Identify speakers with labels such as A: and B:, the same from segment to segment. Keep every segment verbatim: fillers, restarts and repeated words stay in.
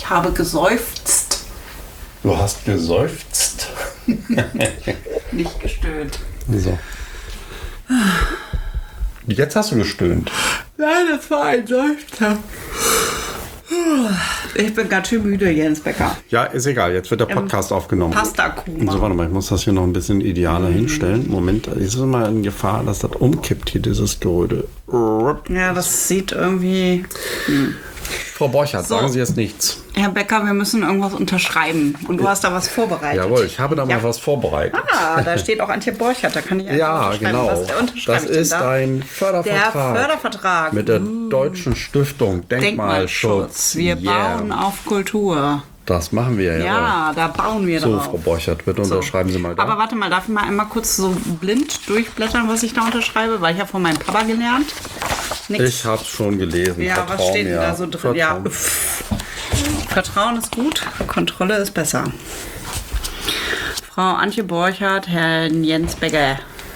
A: Ich habe geseufzt.
B: Du hast geseufzt.
A: Nicht gestöhnt.
B: So. Jetzt hast du gestöhnt.
A: Nein, das war ein Seufzer. Ich bin ganz schön müde, Jens Becker.
B: Ja, ist egal. Jetzt wird der Podcast ähm, aufgenommen.
A: Pasta-Kuma.
B: So, warte mal, ich muss das hier noch ein bisschen idealer mhm. hinstellen. Moment, ist es mal in Gefahr, dass das umkippt hier, dieses Geröde.
A: Ja, das sieht irgendwie... Hm.
B: Frau Borchardt,
A: so.
B: sagen Sie jetzt nichts.
A: Herr Becker, wir müssen irgendwas unterschreiben. Und du hast da was vorbereitet.
B: Jawohl, ich habe da
A: ja.
B: mal was vorbereitet.
A: Ah, da steht auch Antje Borchardt. Da kann ich einfach
B: Ja, genau.
A: Was
B: das ist da? ein Fördervertrag.
A: Der Fördervertrag.
B: Mit der uh. Deutschen Stiftung Denkmalschutz.
A: Denkmalschutz. Wir yeah. bauen auf Kultur.
B: Das machen wir ja.
A: Ja, da bauen wir
B: so,
A: drauf.
B: So, Frau Borchardt, bitte
A: so.
B: unterschreiben Sie mal da.
A: Aber warte mal, darf ich mal einmal kurz so blind durchblättern, was ich da unterschreibe? Weil ich ja von meinem Papa gelernt. Nix.
B: Ich habe es schon gelesen.
A: Ja,
B: Vertrauen
A: was steht denn
B: mir.
A: da so drin?
B: Vertrauen.
A: Ja, Vertrauen ist gut, Kontrolle ist besser. Frau Antje Borchardt, Herr Jens Becker.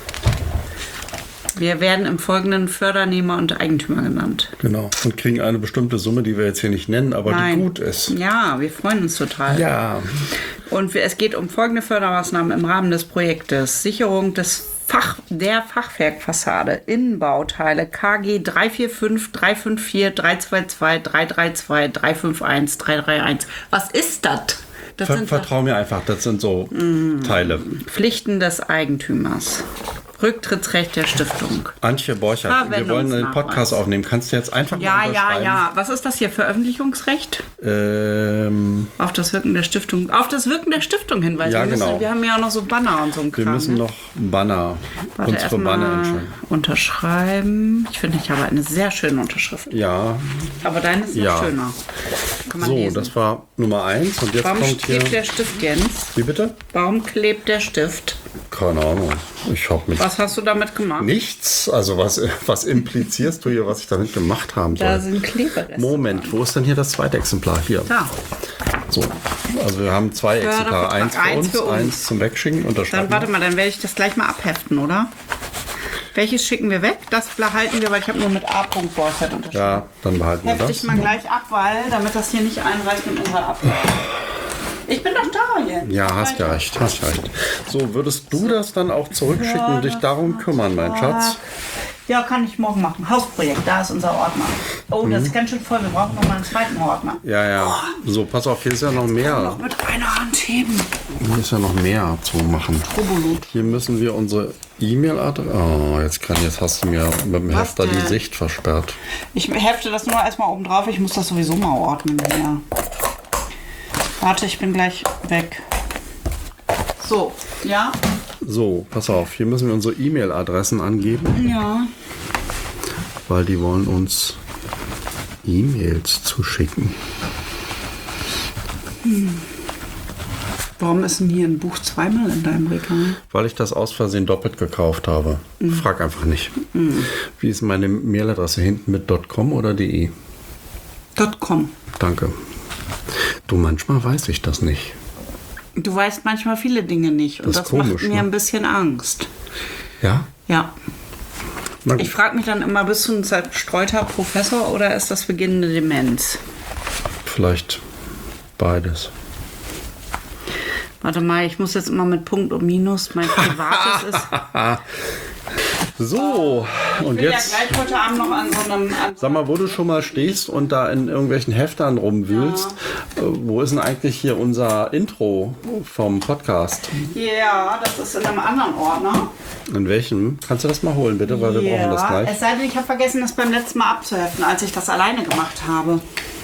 A: Wir werden im Folgenden Fördernehmer und Eigentümer genannt.
B: Genau. Und kriegen eine bestimmte Summe, die wir jetzt hier nicht nennen, aber
A: Nein.
B: die gut ist.
A: Ja, wir freuen uns total.
B: Ja.
A: Und es geht um folgende Fördermaßnahmen im Rahmen des Projektes. Sicherung des Fach, der Fachwerkfassade, Innenbauteile K G drei vier fünf, drei fünf vier, drei zwei zwei, drei drei zwei, drei fünf eins, drei drei eins. Was ist das? Das
B: Ver
A: sind
B: Vertrau mir einfach, das sind so mm, Teile.
A: Pflichten des Eigentümers. Rücktrittsrecht der Stiftung.
B: Antje Borchardt, wir wollen einen Podcast aufnehmen. Kannst du jetzt einfach
A: ja,
B: mal
A: Ja, ja, ja. Was ist das hier? Veröffentlichungsrecht?
B: Ähm,
A: auf das Wirken der Stiftung. Auf das Wirken der Stiftung hinweisen.
B: Ja,
A: wir, müssen,
B: genau.
A: wir haben ja auch noch so Banner und so ein Kram.
B: Wir müssen
A: ne?
B: noch Banner,
A: Warte,
B: unsere Banner entscheiden.
A: Unterschreiben. Ich finde, ich habe eine sehr schöne Unterschrift.
B: Ja.
A: Aber deine ist noch
B: ja.
A: schöner. Kann man
B: so,
A: lesen.
B: Das war Nummer eins. Und jetzt
A: Warum
B: kommt hier...
A: klebt der Stift, Jens?
B: Wie bitte?
A: Warum klebt der Stift?
B: Keine Ahnung. Ich habe mich...
A: Was hast du damit gemacht?
B: Nichts. Also was, was implizierst du hier, was ich damit gemacht haben soll?
A: Da sind Klebereste.
B: Moment, wo ist denn hier das zweite Exemplar? Hier.
A: Da.
B: So, also wir haben zwei Exemplare. Eins für,
A: eins
B: uns,
A: für uns,
B: eins zum Wegschicken.
A: Dann warte mal, dann werde ich das gleich mal abheften, oder? Welches schicken wir weg? Das behalten wir, weil ich habe nur mit A. Borchardt unterschrieben.
B: Ja, dann behalten wir das.
A: Hefte ich mal gleich ab, weil, damit das hier nicht einreicht mit unserer Abgabe. Ich bin doch da jetzt.
B: Ja, hast ja recht, hast ja recht. So, würdest du das dann auch zurückschicken und dich darum kümmern, mein Schatz?
A: Ja, kann ich morgen machen. Hausprojekt, da ist unser Ordner. Oh, das ist ganz schön voll. Wir brauchen noch mal einen zweiten Ordner.
B: Ja, ja. Oh. So, pass auf, hier ist ja noch mehr.
A: Noch mit einer Hand heben.
B: Hier ist ja noch mehr zu machen.
A: Robolut.
B: Hier müssen wir unsere E-Mail-Adresse... Oh, jetzt, kann, jetzt hast du mir mit dem
A: Was
B: Hefter
A: denn?
B: die Sicht versperrt.
A: Ich hefte das nur erstmal oben drauf. Ich muss das sowieso mal ordnen hier. Warte, ich bin gleich weg. So, ja?
B: So, pass auf, hier müssen wir unsere E-Mail-Adressen angeben.
A: Ja.
B: Weil die wollen uns E-Mails zuschicken.
A: Hm. Warum ist denn hier ein Buch zweimal in deinem Regal?
B: Weil ich das aus Versehen doppelt gekauft habe. Mhm. Frag einfach nicht. Mhm. Wie ist meine Mailadresse hinten mit .com oder .de?
A: .com.
B: Danke. Du, manchmal weiß ich das nicht.
A: Du weißt manchmal viele Dinge nicht. Und das, das komisch, macht mir ne? ein bisschen Angst.
B: Ja?
A: Ja. Ich frage mich dann immer, bist du ein zerstreuter Professor oder ist das beginnende Demenz?
B: Vielleicht beides.
A: Warte mal, ich muss jetzt immer mit Punkt und Minus. Mein Privates ist...
B: So,
A: ich
B: und
A: will
B: jetzt...
A: ja gleich heute Abend noch an so einem... An
B: Sag mal, wo du schon mal stehst und da in irgendwelchen Heftern rumwühlst, ja. Wo ist denn eigentlich hier unser Intro vom Podcast?
A: Ja, das ist in einem anderen Ordner.
B: In welchem? Kannst du das mal holen, bitte, weil wir
A: ja.
B: brauchen das gleich.
A: Es sei denn, ich habe vergessen, das beim letzten Mal abzuheften, als ich das alleine gemacht habe.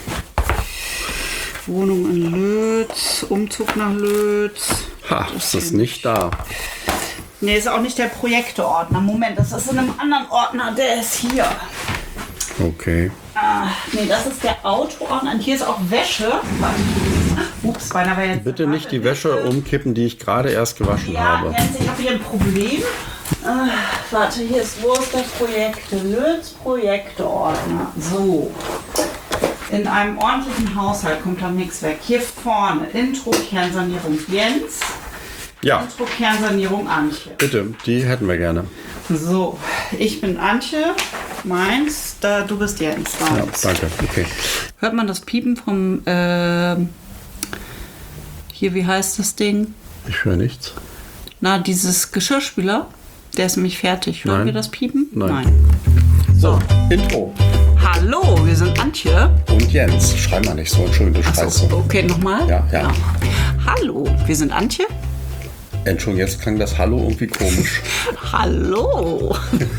A: Wohnung in Lötz, Umzug nach Lötz.
B: Ha, das ist nicht da.
A: Nee, ist auch nicht der Projekteordner. Moment, das ist in einem anderen Ordner, der ist hier.
B: Okay.
A: Ah, nee, das ist der Autoordner. Und hier ist auch Wäsche. Ups, beinahe wäre jetzt...
B: Bitte nicht die Wäsche umkippen, die ich gerade erst gewaschen
A: ja,
B: habe.
A: Jetzt, ich habe hier ein Problem. Ah, warte, hier ist, wo ist der Projekte? Lötz Projekteordner. So. In einem ordentlichen Haushalt kommt da nichts weg. Hier vorne, Intro, Kernsanierung Jens.
B: Ja.
A: Intro, Kernsanierung Antje.
B: Bitte, die hätten wir gerne.
A: So, ich bin Antje. Meins, da, du bist Jens.
B: Ja,
A: Meins.
B: danke. Okay.
A: Hört man das Piepen vom, äh, hier, wie heißt das Ding?
B: Ich höre nichts.
A: Na, dieses Geschirrspüler, der ist nämlich fertig. Hören
B: Nein.
A: wir das Piepen?
B: Nein. So, Intro.
A: Hallo, wir sind Antje.
B: Und Jens. Schrei mal nicht so, Entschuldigung, du
A: Achso,
B: schreist so.
A: okay, nochmal?
B: Ja, ja.
A: Hallo, wir sind Antje.
B: Entschuldigung, jetzt klang das Hallo irgendwie komisch.
A: Hallo.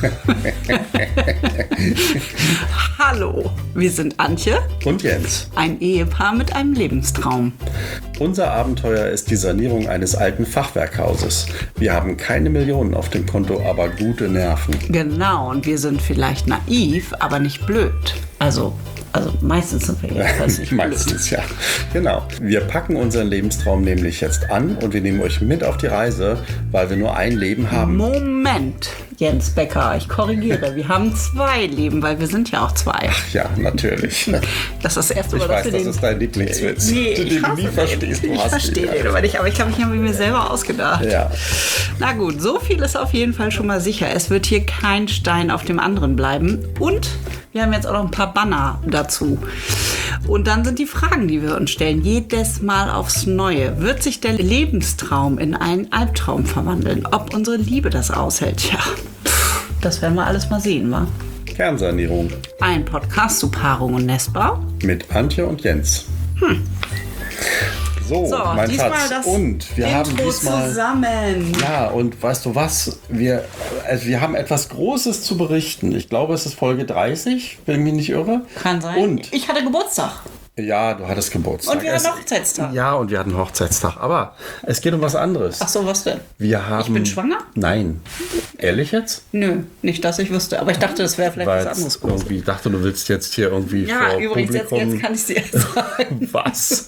A: Hallo, wir sind Antje.
B: Und Jens.
A: Ein Ehepaar mit einem Lebenstraum.
B: Unser Abenteuer ist die Sanierung eines alten Fachwerkhauses. Wir haben keine Millionen auf dem Konto, aber gute Nerven.
A: Genau, und wir sind vielleicht naiv, aber nicht blöd. Also, also meistens sind wir jedenfalls nicht blöd.
B: Meistens, ja. Genau. Wir packen unseren Lebenstraum nämlich jetzt an und wir nehmen euch mit auf die Reise, weil wir nur ein Leben haben.
A: Moment, Jens Becker, ich korrigiere. Wir haben zwei Leben, weil wir sind ja auch zwei.
B: Ja, natürlich.
A: Das ist das erste Mal,
B: Ich
A: dass
B: weiß,
A: wir
B: das
A: den...
B: ist dein Lieblingswitz,
A: Nee,
B: den
A: ich
B: du
A: hasse
B: nie
A: den.
B: verstehst. Du
A: Ich
B: hast
A: verstehe
B: ihn.
A: den aber nicht, aber ich glaube, ich habe ihn mir selber ausgedacht.
B: Ja.
A: Na gut, so viel ist auf jeden Fall schon mal sicher. Es wird hier kein Stein auf dem anderen bleiben. Und wir haben jetzt auch noch ein paar Banner dazu. Und dann sind die Fragen, die wir uns stellen, jedes Mal aufs Neue. Wird sich der Lebenstraum in einen Albtraum verwandeln? Ob unsere Liebe das aushält? Tja, das werden wir alles mal sehen, wa?
B: Kernsanierung
A: Ein Podcast zu Paarung und Nestbau.
B: mit Antje und Jens.
A: Hm.
B: So,
A: So,
B: mein
A: diesmal
B: Schatz.
A: das
B: Und wir haben
A: Intro
B: diesmal...
A: zusammen.
B: Ja, und weißt du was? Wir, also wir haben etwas Großes zu berichten. Ich glaube, es ist Folge dreißig, wenn ich mich nicht irre.
A: Kann sein.
B: Und,
A: Ich hatte Geburtstag.
B: ja, du hattest Geburtstag.
A: Und wir hatten
B: Es-
A: Hochzeitstag.
B: Ja, und wir hatten Hochzeitstag. Aber es geht um was anderes.
A: Ach so, was denn?
B: Wir haben,
A: Ich bin schwanger?
B: Nein. Ehrlich jetzt?
A: Nö, nicht, dass ich wüsste. Aber ich dachte, das wäre vielleicht
B: Weil
A: was anderes.
B: ich irgendwie dachte, du willst jetzt hier irgendwie
A: Ja,
B: vor
A: übrigens, jetzt,
B: Publikum...
A: jetzt kann ich dir jetzt sagen.
B: Was?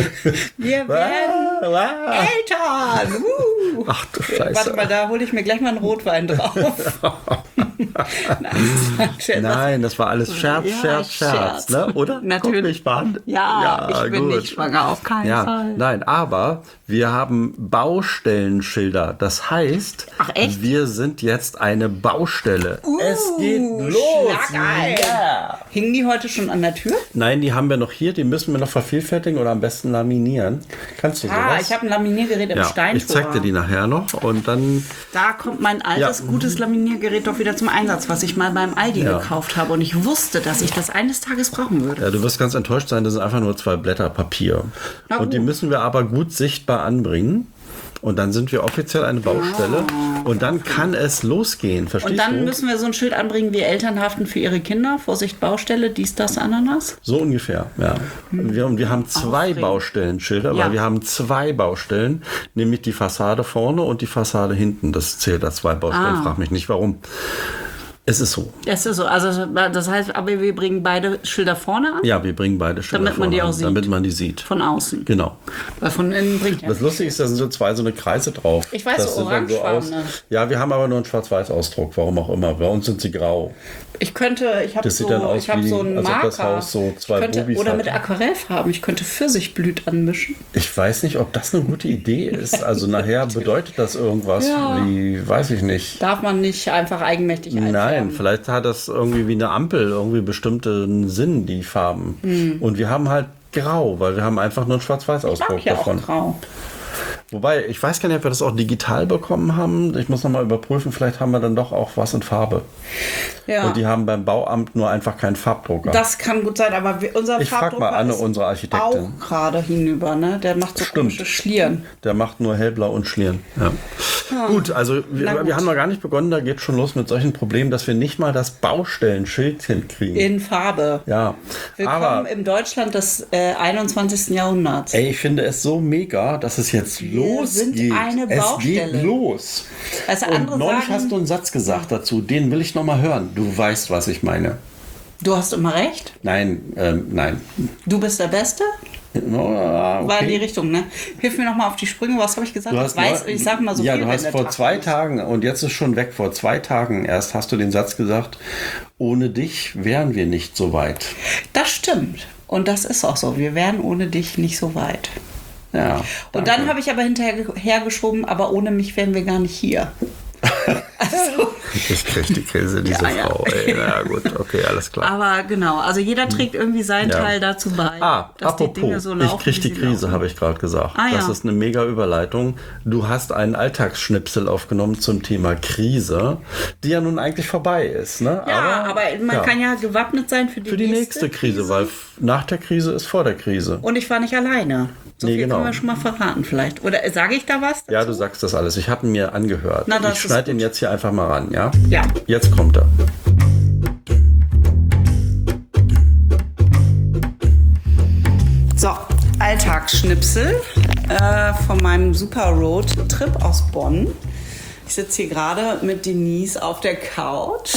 A: Wir werden
B: Was?
A: Eltern. Uh.
B: Ach du Scheiße.
A: Warte mal, da hole ich mir gleich mal einen Rotwein drauf. Nein, das ist ein Scherz.
B: Nein, das war alles Scherz,
A: Ja,
B: Scherz, Scherz,
A: Scherz.
B: ne? Oder?
A: Natürlich.
B: Guck mich mal an.
A: Ja, ich bin
B: gut.
A: nicht schwanger, auf keinen
B: Ja,
A: Fall.
B: nein, aber wir haben Baustellenschilder. Das heißt,
A: Ach, echt?
B: wir sind jetzt eine Baustelle.
A: Uh,
B: es geht los.
A: Schlageil.
B: Ja.
A: Hingen die heute schon an der Tür?
B: Nein, die haben wir noch hier. Die müssen wir noch vervielfältigen oder am besten laminieren. Kannst du
A: Ah,
B: sowas?
A: ich habe ein Laminiergerät im
B: ja,
A: Steintor.
B: ich zeig dir die nachher noch und dann
A: Da kommt mein altes,
B: Ja.
A: gutes Laminiergerät doch wieder zum Einsatz, was ich mal beim Aldi
B: Ja.
A: gekauft habe. Und ich wusste, dass ich das eines Tages brauchen würde.
B: Ja, du wirst ganz enttäuscht sein, das sind einfach nur zwei Blätter Papier.
A: Na
B: Und die
A: gut.
B: müssen wir aber gut sichtbar anbringen. Und dann sind wir offiziell eine Baustelle. Und dann kann es losgehen. Verstehst
A: Und dann
B: du?
A: müssen wir so ein Schild anbringen, wie Eltern haften für ihre Kinder. Vorsicht, Baustelle, dies, das, Ananas.
B: So ungefähr, ja. Und wir, und wir haben zwei
A: Aufregend.
B: Baustellenschilder,
A: Ja.
B: weil wir haben zwei Baustellen, nämlich die Fassade vorne und die Fassade hinten. Das zählt als zwei Baustellen.
A: Ah.
B: Frag mich nicht, warum. Es ist so.
A: Das ist so. Also, das heißt, aber wir bringen beide Schilder vorne an,
B: Ja, wir bringen beide Schilder
A: Damit man die
B: vorne
A: auch
B: an,
A: sieht.
B: Damit man die sieht.
A: von außen.
B: Genau.
A: Weil von innen bringt ja.
B: Das Lustige ist, da sind so zwei so eine Kreise drauf.
A: Ich weiß,
B: das
A: so
B: sieht dann so aus.
A: orangefarbene.
B: Ja, wir haben aber nur einen Schwarz-Weiß-Ausdruck, warum auch immer. Bei uns sind sie grau.
A: Ich könnte, ich habe
B: Das
A: so,
B: sieht dann aus
A: ich habe
B: wie,
A: so einen
B: als ob
A: Marker.
B: das Haus so zwei
A: ich könnte,
B: Bubis
A: oder
B: hat.
A: mit Aquarellfarben. Ich könnte Pfirsichblüt anmischen.
B: Ich weiß nicht, ob das eine gute Idee ist. Also nachher bedeutet das irgendwas
A: Ja.
B: wie, weiß ich nicht.
A: Darf man nicht einfach eigenmächtig einfärben?
B: Nein, vielleicht hat das irgendwie wie eine Ampel irgendwie bestimmten Sinn, die Farben.
A: Hm.
B: Und wir haben halt grau, weil wir haben einfach nur einen
A: Ich
B: Schwarz-Weiß-Ausdruck
A: mag ja
B: davon.
A: auch grau.
B: Wobei, ich weiß gar nicht, ob wir das auch digital bekommen haben. Ich muss nochmal überprüfen, vielleicht haben wir dann doch auch was in Farbe.
A: Ja.
B: Und die haben beim Bauamt nur einfach keinen Farbdrucker.
A: Das kann gut sein, aber wir, unser
B: Ich frag mal
A: Farbdrucker
B: Anne,
A: ist
B: unsere Architektin.
A: auch gerade hinüber, ne? Der macht so
B: Stimmt.
A: komische Schlieren.
B: Der macht nur hellblau und Schlieren. Ja. Gut, also
A: Na
B: wir,
A: gut.
B: wir haben noch gar nicht begonnen, da geht schon los mit solchen Problemen, dass wir nicht mal das Baustellenschild hinkriegen.
A: In Farbe.
B: ja,
A: Willkommen
B: aber
A: im Deutschland des äh, einundzwanzigsten Jahrhunderts.
B: ey, ich finde es so mega, dass es jetzt
A: sind
B: losgeht.
A: eine
B: es
A: Baustelle.
B: geht los.
A: Also
B: Und
A: andere
B: neulich
A: sagen-
B: hast du einen Satz gesagt dazu, den will ich noch mal hören. Du weißt, was ich meine.
A: Du hast immer recht.
B: Nein, ähm, nein.
A: Du bist der Beste.
B: No, ah, okay.
A: War in die Richtung, ne? Hilf mir nochmal auf die Sprünge. Was habe ich gesagt?
B: Du
A: Ich
B: hast
A: weiß,
B: neu-
A: ich sag mal so
B: ja,
A: viel.
B: du
A: wenn
B: hast
A: der
B: vor
A: Tag
B: zwei
A: ist.
B: Tagen, und jetzt ist schon weg, vor zwei Tagen erst hast du den Satz gesagt, ohne dich wären wir nicht so weit.
A: Das stimmt. Und das ist auch so. Wir wären ohne dich nicht so weit.
B: Ja.
A: Und dann habe ich aber hinterher ge- hergeschoben, aber ohne mich wären wir gar nicht hier. Also,
B: ich kriege die Krise, diese
A: ja,
B: Frau.
A: Ja.
B: Ey. Na gut, okay, alles klar.
A: Aber genau, also jeder trägt irgendwie seinen
B: Ja.
A: Teil dazu bei,
B: Ah,
A: dass
B: apropos,
A: die Dinge so laufen.
B: ich kriege die
A: wie sie
B: Krise,
A: laufen.
B: habe ich gerade gesagt.
A: Ah,
B: das
A: ja.
B: ist eine mega Überleitung. Du hast einen Alltagsschnipsel aufgenommen zum Thema Krise, die ja nun eigentlich vorbei ist. Ne?
A: Ja, aber, man
B: ja.
A: kann ja gewappnet sein für die,
B: Für die nächste Krise, weil f- nach der Krise ist vor der Krise.
A: Und ich war nicht alleine. So
B: Nee,
A: viel
B: genau.
A: können wir schon mal verraten vielleicht. Oder sage ich da was?
B: Ja, du sagst das alles. Ich habe ihn mir angehört.
A: Na, das
B: ich
A: ist
B: schneide
A: gut.
B: ihn jetzt hier einfach mal ran, ja?
A: Ja.
B: Jetzt kommt er.
A: So, Alltagsschnipsel äh, von meinem Super Road Trip aus Bonn. Ich sitze hier gerade mit Denise auf der Couch.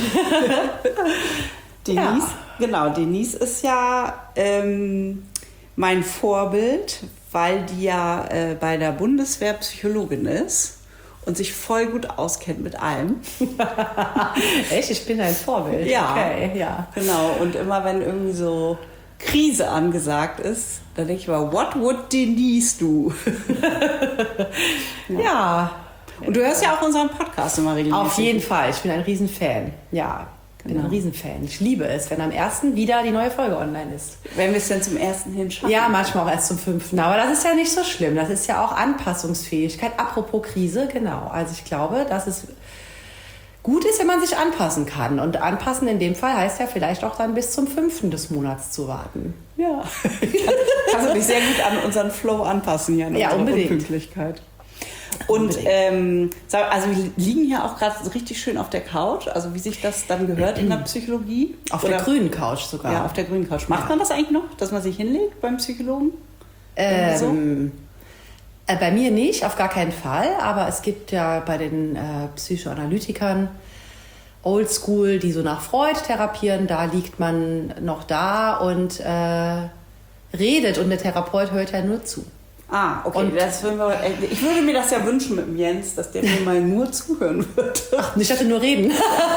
A: Denise,
C: Ja.
A: genau, Denise ist ja ähm, mein Vorbild, weil die ja äh, bei der Bundeswehr Psychologin ist und sich voll gut auskennt mit allem.
C: Echt? Ich bin ein Vorbild.
A: Ja,
C: Okay, ja.
A: genau. Und immer wenn irgendwie so Krise angesagt ist, dann denke ich mal, what would Denise do?
C: Ja,
A: Und du hörst ja auch unseren Podcast immer regelmäßig.
C: auf jeden Fall. Ich bin ein Riesenfan. Ja, ich bin
A: Genau.
C: ein Riesenfan. Ich liebe es, wenn am ersten wieder die neue Folge online ist.
A: Wenn wir es dann zum ersten hinschaffen.
C: Ja, manchmal auch erst zum fünften. Aber das ist ja nicht so schlimm. Das ist ja auch Anpassungsfähigkeit. Apropos Krise, genau. Also ich glaube, dass es gut ist, wenn man sich anpassen kann. Und anpassen in dem Fall heißt ja vielleicht auch dann bis zum fünften des Monats zu warten.
A: Ja. Kannst du dich sehr gut an unseren Flow anpassen hier, an
C: Ja,
A: unsere
C: unbedingt.
A: Unpünktlichkeit. Und
C: Unbedingt.
A: ähm, sag- also wir liegen hier auch gerade so richtig schön auf der Couch, also wie sich das dann gehört in der Psychologie.
C: Auf
A: Oder-
C: der grünen Couch sogar.
A: Ja, auf der grünen Couch. Macht
C: Ja.
A: man das eigentlich noch, dass man sich hinlegt beim Psychologen?
C: Ähm, äh, bei mir nicht, auf gar keinen Fall. Aber es gibt ja bei den äh, Psychoanalytikern Oldschool, die so nach Freud therapieren. Da liegt man noch da und äh, redet und der Therapeut hört ja nur zu.
A: Ah, okay.
C: Und-
A: das würden wir, äh, ich würde mir das ja wünschen mit dem Jens, dass der mir mal nur zuhören würde.
C: Und ich hatte nur reden.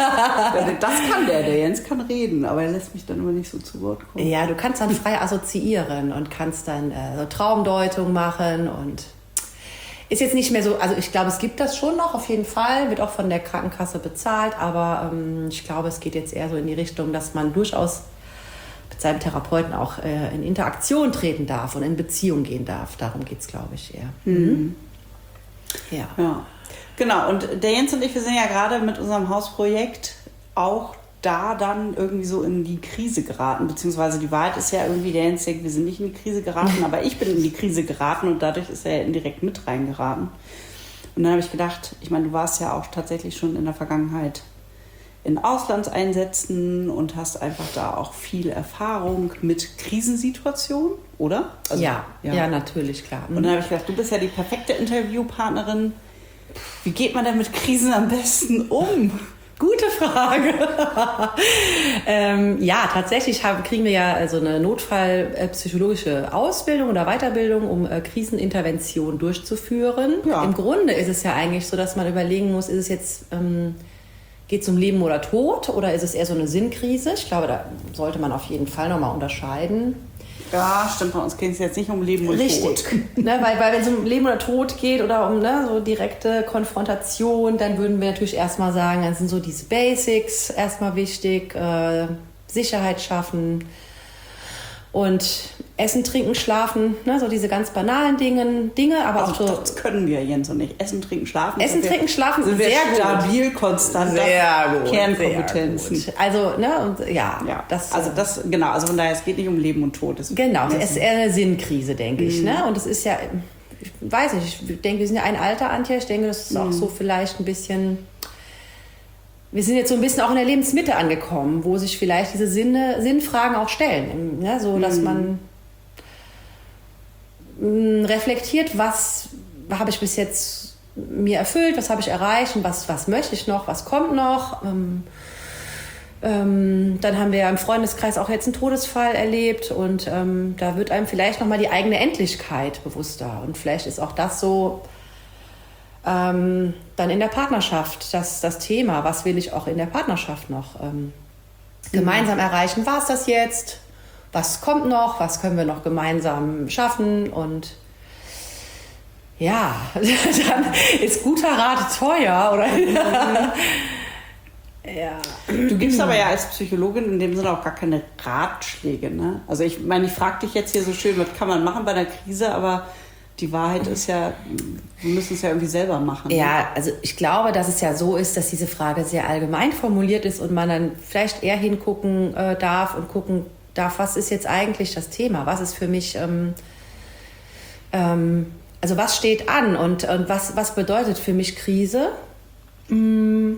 A: Das kann der, der Jens kann reden, aber er lässt mich dann immer nicht so zu Wort kommen.
C: Ja, du kannst dann frei assoziieren und kannst dann äh, so Traumdeutung machen und ist jetzt nicht mehr so, also ich glaube, es gibt das schon noch auf jeden Fall, wird auch von der Krankenkasse bezahlt, aber ähm, ich glaube, es geht jetzt eher so in die Richtung, dass man durchaus mit seinem Therapeuten auch äh, in Interaktion treten darf und in Beziehung gehen darf. Darum geht es, glaube ich, eher. Mhm. Ja.
A: Ja, genau. Und der Jens und ich, wir sind ja gerade mit unserem Hausprojekt auch da dann irgendwie so in die Krise geraten. Beziehungsweise die Wahrheit ist ja irgendwie, der Jens denkt, wir sind nicht in die Krise geraten, aber ich bin in die Krise geraten und dadurch ist er indirekt mit reingeraten. Und dann habe ich gedacht, ich meine, du warst ja auch tatsächlich schon in der Vergangenheit in Auslandseinsätzen und hast einfach da auch viel Erfahrung mit Krisensituationen, oder? Also,
C: ja, ja, natürlich, klar.
A: Und dann habe ich gedacht, du bist ja die perfekte Interviewpartnerin. Wie geht man denn mit Krisen am besten um?
C: Gute Frage. ähm, ja, tatsächlich haben, kriegen wir ja so eine notfallpsychologische Ausbildung oder Weiterbildung, um äh, Krisenintervention durchzuführen.
A: Ja.
C: Im Grunde ist es ja eigentlich so, dass man überlegen muss, ist es jetzt, ähm, geht es um Leben oder Tod oder ist es eher so eine Sinnkrise? Ich glaube, da sollte man auf jeden Fall nochmal unterscheiden.
A: Ja, stimmt, bei uns geht es jetzt nicht um Leben und
C: Richtig.
A: Tod.
C: Ne, weil, weil wenn es um Leben oder Tod geht oder um ne, so direkte Konfrontation, dann würden wir natürlich erstmal sagen, dann sind so diese Basics erstmal wichtig, äh, Sicherheit schaffen und Essen, Trinken, Schlafen, ne, so diese ganz banalen Dinge, Dinge aber
A: Also
C: auch so
A: das können wir, Jens und ich. Essen, trinken, schlafen.
C: Essen,
A: Sind wir-
C: Trinken, Schlafen
A: sind wir
C: sehr gut.
A: stabil, konstant.
C: sehr
A: Das-
C: gut,
A: Kernkompetenzen.
C: sehr gut. Also, ne, und ja,
A: Ja,
C: das,
A: also das, genau, also von daher, es geht nicht um Leben und Tod. Es
C: Genau,
A: Essen.
C: es ist eher eine Sinnkrise, denke ich.
A: Mhm.
C: Ne? Und es ist ja, ich weiß nicht, ich denke, wir sind ja ein Alter, Antje. Ich denke, das ist auch
A: Mhm.
C: so vielleicht ein bisschen, wir sind jetzt so ein bisschen auch in der Lebensmitte angekommen, wo sich vielleicht diese Sinne, Sinnfragen auch stellen. Ne? So, dass
A: Mhm.
C: man mh, reflektiert, was habe ich bis jetzt mir erfüllt, was habe ich erreicht und was, was möchte ich noch, was kommt noch. Ähm, Ähm, dann haben wir ja im Freundeskreis auch jetzt einen Todesfall erlebt und ähm, da wird einem vielleicht nochmal die eigene Endlichkeit bewusster. Und vielleicht ist auch das so ähm, dann in der Partnerschaft das, das Thema. Was will ich auch in der Partnerschaft noch ähm, gemeinsam erreichen? War es das jetzt? Was kommt noch? Was können wir noch gemeinsam schaffen? Und Ja, dann ist guter Rat teuer, oder? Ja.
A: Du gibst aber ja als Psychologin in dem Sinne auch gar keine Ratschläge, ne? Also ich meine, ich frage dich jetzt hier so schön, was kann man machen bei einer Krise, aber die Wahrheit ist ja, wir müssen es ja irgendwie selber machen. Ne?
C: Ja, also ich glaube, dass es ja so ist, dass diese Frage sehr allgemein formuliert ist und man dann vielleicht eher hingucken äh, darf und gucken darf, was ist jetzt eigentlich das Thema? Was ist für mich, ähm, ähm, also was steht an und, und was, was bedeutet für mich Krise? Mm.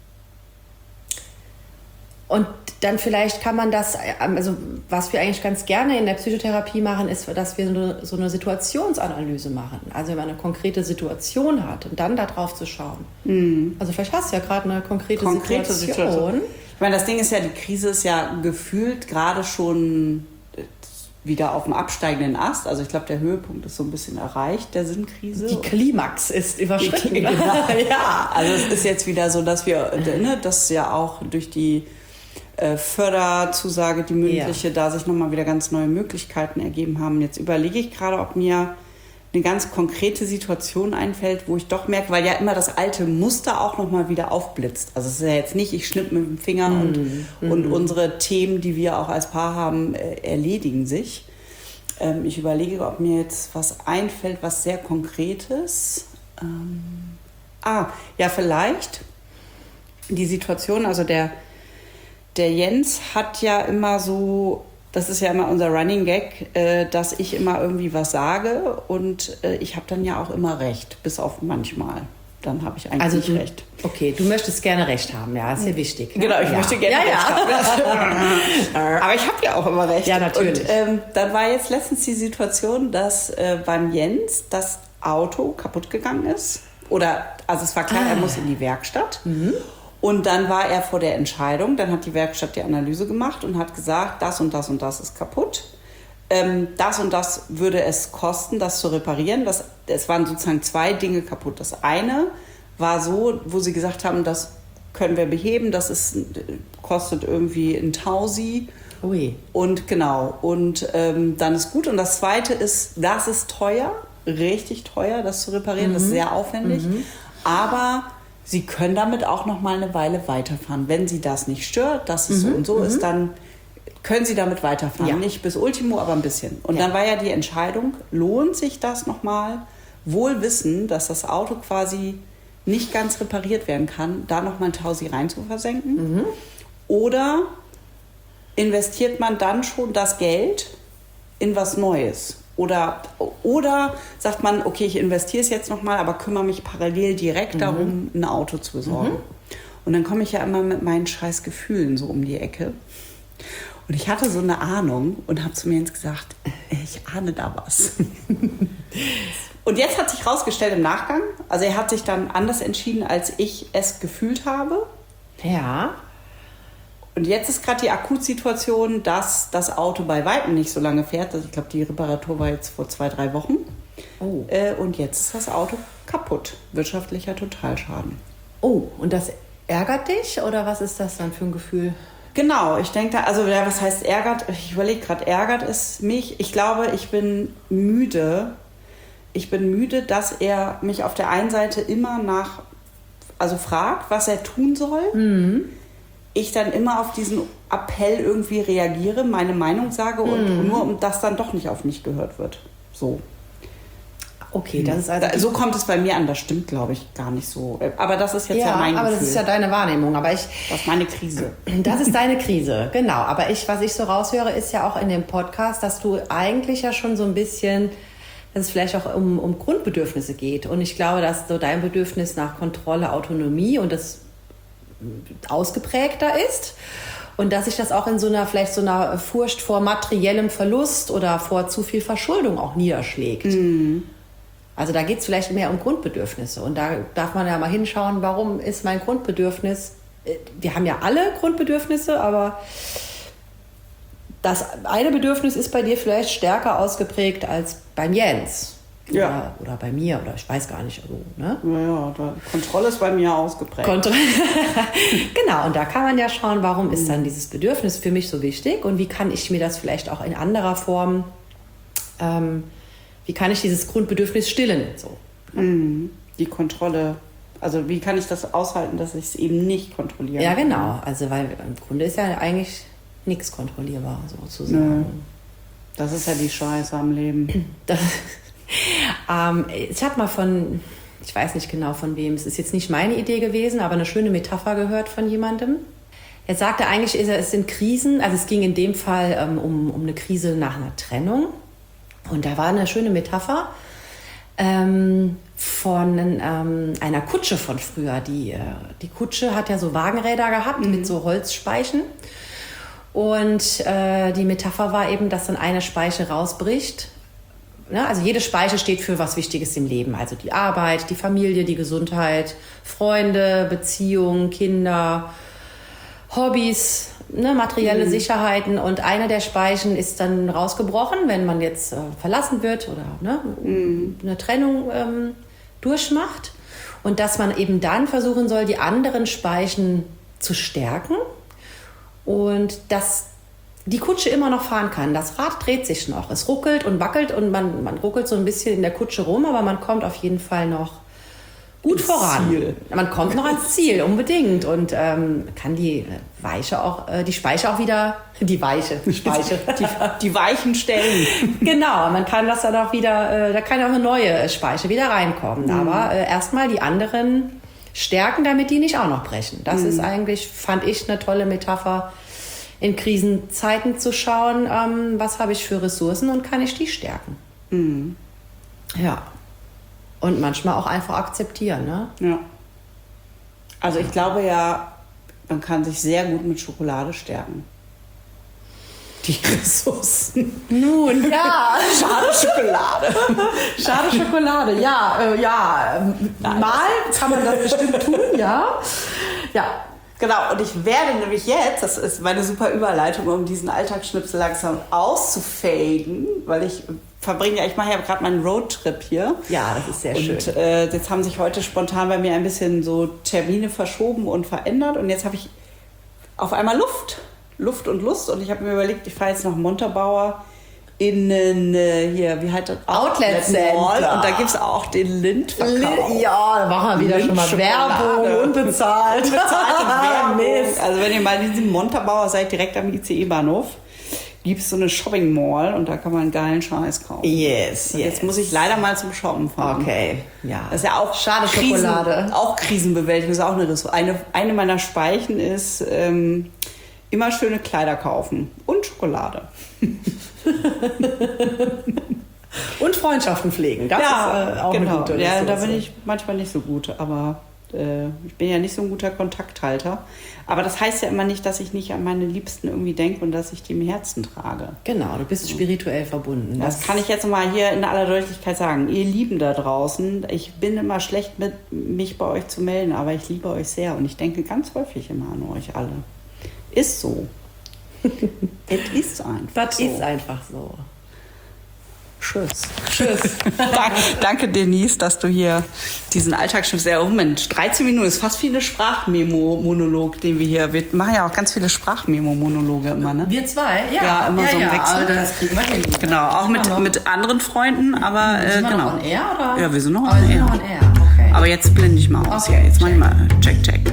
C: Und dann vielleicht kann man das, also was wir eigentlich ganz gerne in der Psychotherapie machen, ist, dass wir so eine, so eine Situationsanalyse machen. Also wenn man eine konkrete Situation hat und dann da drauf zu schauen. Mhm. Also vielleicht hast du ja gerade eine konkrete, konkrete Situation. Situation.
A: Ich meine, das Ding ist ja, die Krise ist ja gefühlt gerade schon wieder auf dem absteigenden Ast. Also ich glaube, der Höhepunkt ist so ein bisschen erreicht, der Sinnkrise.
C: Die Klimax ist überschritten.
A: Genau. Ja, also es ist jetzt wieder so, dass wir, ne, dass ja auch durch die äh, Förderzusage, die mündliche, ja. da sich nochmal wieder ganz neue Möglichkeiten ergeben haben. Jetzt überlege ich gerade, ob mir eine ganz konkrete Situation einfällt, wo ich doch merke, weil ja immer das alte Muster auch nochmal wieder aufblitzt. Also es ist ja jetzt nicht, ich schnipp mit dem Finger mm. und, mm. und unsere Themen, die wir auch als Paar haben, äh, erledigen sich. Ähm, ich überlege, ob mir jetzt was einfällt, was sehr Konkretes. Ähm, ah, ja, vielleicht die Situation, also der, der Jens hat ja immer so... Das ist ja immer unser Running Gag, äh, dass ich immer irgendwie was sage und äh, ich habe dann ja auch immer recht, bis auf manchmal. Dann habe ich eigentlich
C: also
A: nicht
C: du,
A: recht.
C: Okay, du möchtest gerne recht haben, ja, ist ja wichtig. Ne?
A: Genau, ich
C: ja.
A: möchte gerne
C: ja,
A: recht
C: ja.
A: haben. Aber ich habe ja auch immer recht.
C: Ja, natürlich.
A: Und ähm, dann war jetzt letztens die Situation, dass äh, beim Jens das Auto kaputt gegangen ist. Oder, also es war klar, ah. er muss in die Werkstatt. Mhm. Und dann war er vor der Entscheidung, dann hat die Werkstatt die Analyse gemacht und hat gesagt, das und das und das ist kaputt. Ähm, das und das würde es kosten, das zu reparieren. Das, es waren sozusagen zwei Dinge kaputt. Das eine war so, wo sie gesagt haben, das können wir beheben, das ist, kostet irgendwie ein Tausi.
C: Ui.
A: Und genau, und ähm, dann ist gut. Und das zweite ist, das ist teuer, richtig teuer, das zu reparieren, mhm. das ist sehr aufwendig. Mhm. Aber... Sie können damit auch noch mal eine Weile weiterfahren. Wenn Sie das nicht stört, dass es mhm. so und so mhm. ist, dann können Sie damit weiterfahren. Ja. Nicht bis Ultimo, aber ein bisschen. Und ja. dann war ja die Entscheidung, lohnt sich das noch mal, wohl wissen, dass das Auto quasi nicht ganz repariert werden kann, da noch mal ein Tausi rein zu versenken? Mhm. Oder investiert man dann schon das Geld in was Neues? Oder, oder sagt man, okay, ich investiere es jetzt nochmal, aber kümmere mich parallel direkt mhm. darum, ein Auto zu besorgen. Mhm. Und dann komme ich ja immer mit meinen scheiß Gefühlen so um die Ecke. Und ich hatte so eine Ahnung und habe zu mir jetzt gesagt, ich ahne da was. Und jetzt hat sich rausgestellt im Nachgang, also er hat sich dann anders entschieden, als ich es gefühlt habe.
C: Ja.
A: Und jetzt ist gerade die Akutsituation, dass das Auto bei Weitem nicht so lange fährt. Also ich glaube, die Reparatur war jetzt vor zwei, drei Wochen. Oh. Äh, und jetzt ist das Auto kaputt. Wirtschaftlicher Totalschaden.
C: Oh, und das ärgert dich? Oder was ist das dann für ein Gefühl?
A: Genau, ich denke da, also ja, was heißt ärgert? Ich überlege gerade, ärgert es mich? Ich glaube, ich bin müde. Ich bin müde, dass er mich auf der einen Seite immer nach, also fragt, was er tun soll. Mhm. Ich dann immer auf diesen Appell irgendwie reagiere, meine Meinung sage und mm. nur um das dann doch nicht auf mich gehört wird. So.
C: Okay, das ist also...
A: So kommt es bei mir an, das stimmt, glaube ich, gar nicht so. Aber das ist jetzt ja, ja mein
C: aber
A: Gefühl.
C: Das ist ja deine Wahrnehmung. Aber ich,
A: das ist meine Krise.
C: Das ist deine Krise, genau. Aber ich, was ich so raushöre, ist ja auch in dem Podcast, dass du eigentlich ja schon so ein bisschen... dass es vielleicht auch um, um Grundbedürfnisse geht. Und ich glaube, dass so dein Bedürfnis nach Kontrolle, Autonomie und das ausgeprägter ist und dass sich das auch in so einer vielleicht so einer Furcht vor materiellem Verlust oder vor zu viel Verschuldung auch niederschlägt. Mhm. Also da geht es vielleicht mehr um Grundbedürfnisse und da darf man ja mal hinschauen, warum ist mein Grundbedürfnis, wir haben ja alle Grundbedürfnisse, aber das eine Bedürfnis ist bei dir vielleicht stärker ausgeprägt als beim Jens. Ja. Oder, oder bei mir, oder ich weiß gar nicht. Also, ne?
A: Naja, da, Kontrolle ist bei mir ausgeprägt.
C: Kontrolle. Genau, und da kann man ja schauen, warum mhm. ist dann dieses Bedürfnis für mich so wichtig und wie kann ich mir das vielleicht auch in anderer Form, ähm, wie kann ich dieses Grundbedürfnis stillen? So.
A: Mhm. Die Kontrolle. Also wie kann ich das aushalten, dass ich es eben nicht kontrolliere?
C: Ja, genau. Also weil im Grunde ist ja eigentlich nichts kontrollierbar, sozusagen.
A: Nö. Das ist ja die Scheiße am Leben.
C: Das, ähm, ich habe mal von, ich weiß nicht genau von wem, es ist jetzt nicht meine Idee gewesen, aber eine schöne Metapher gehört von jemandem. Er sagte eigentlich, es sind Krisen, also es ging in dem Fall ähm, um, um eine Krise nach einer Trennung. Und da war eine schöne Metapher ähm, von ähm, einer Kutsche von früher. Die, äh, die Kutsche hat ja so Wagenräder gehabt mhm. mit so Holzspeichen. Und äh, die Metapher war eben, dass dann eine Speiche rausbricht. Ne? Also jede Speiche steht für was Wichtiges im Leben. Also die Arbeit, die Familie, die Gesundheit, Freunde, Beziehungen, Kinder, Hobbys, ne? Materielle mhm. Sicherheiten. Und eine der Speichen ist dann rausgebrochen, wenn man jetzt äh, verlassen wird oder ne? mhm. eine Trennung ähm, durchmacht. Und dass man eben dann versuchen soll, die anderen Speichen zu stärken. Und dass die Kutsche immer noch fahren kann. Das Rad dreht sich noch. Es ruckelt und wackelt und man, man ruckelt so ein bisschen in der Kutsche rum, aber man kommt auf jeden Fall noch gut ins voran. Ziel. Man kommt noch ans Ziel, unbedingt. Und ähm, kann die Weiche auch, äh, die Speiche auch wieder, die Weiche, die Speiche,
A: die, die Weichen stellen.
C: Genau, man kann das dann auch wieder, äh, da kann auch eine neue Speiche wieder reinkommen. Mhm. Aber äh, erstmal die anderen stärken, damit die nicht auch noch brechen. Das mhm. ist eigentlich, fand ich, eine tolle Metapher, in Krisenzeiten zu schauen, ähm, was habe ich für Ressourcen und kann ich die stärken. Mhm. Ja. Und manchmal auch einfach akzeptieren. Ne?
A: Ja. Also ich glaube ja, man kann sich sehr gut mit Schokolade stärken. Die Ressourcen.
C: Nun, ja.
A: Schade Schokolade.
C: Schade Schokolade, ja. Äh, ja. Nein, mal kann man das bestimmt tun, ja. Ja.
A: Genau, und ich werde nämlich jetzt, das ist meine super Überleitung, um diesen Alltagsschnipsel langsam auszufaden, weil ich verbringe ja, ich mache ja gerade meinen Roadtrip hier.
C: Ja, das ist sehr
A: und,
C: schön.
A: Und äh, jetzt haben sich heute spontan bei mir ein bisschen so Termine verschoben und verändert und jetzt habe ich auf einmal Luft. Luft und Lust und ich habe mir überlegt, ich fahre jetzt nach Montabaur in einen, hier, wie heißt das?
C: Outlet Center.
A: Und da gibt es auch den Lindverkauf.
C: Lind, ja, da machen wir wieder schon mal Werbung, unbezahlt.
A: Unbezahlte Werbung. Also wenn ihr mal in diesem Montabaur seid, direkt am I C E-Bahnhof, gibt es so eine Shopping Mall und da kann man einen geilen Scheiß kaufen.
C: Yes, yes.
A: Jetzt muss ich leider mal zum Shoppen fahren.
C: Okay, ja.
A: Das ist ja auch
C: schade
A: Krisen,
C: Schokolade.
A: Auch Krisenbewältigung ist auch eine Ressource. Eine, eine meiner Speichen ist ähm, immer schöne Kleider kaufen und Schokolade.
C: Und Freundschaften pflegen. Das
A: ja,
C: ist äh, auch
A: genau.
C: eine gute
A: Ja,
C: Ressource.
A: da bin ich manchmal nicht so gut, aber äh, ich bin ja nicht so ein guter Kontakthalter. Aber das heißt ja immer nicht, dass ich nicht an meine Liebsten irgendwie denke und dass ich die im Herzen trage.
C: Genau, du bist spirituell verbunden.
A: Das, das kann ich jetzt mal hier in aller Deutlichkeit sagen. Ihr Lieben da draußen, ich bin immer schlecht mit mich bei euch zu melden, aber ich liebe euch sehr und ich denke ganz häufig immer an euch alle. Ist so. Es ist einfach
C: Das
A: so.
C: ist einfach so.
A: Tschüss.
C: Tschüss.
A: danke, danke, Denise, dass du hier diesen Alltagsschnitt sehr, oh Mensch, dreizehn Minuten ist fast wie eine Sprachmemo-Monolog, den wir hier, wir machen ja auch ganz viele Sprachmemo-Monologe immer, ne?
C: Wir zwei? Ja.
A: Ja, immer
C: ja,
A: so ein
C: ja,
A: Wechsel.
C: aber das kriegen wir hin.
A: Genau, auch mit, mit anderen Freunden, aber äh,
C: sind wir
A: genau.
C: noch on air, oder?
A: Ja, wir sind noch
C: aber
A: on
C: wir
A: air.
C: sind noch on air. Okay.
A: Aber jetzt blende ich mal aus.
C: Okay,
A: Ja, jetzt
C: check.
A: mach ich mal check, check.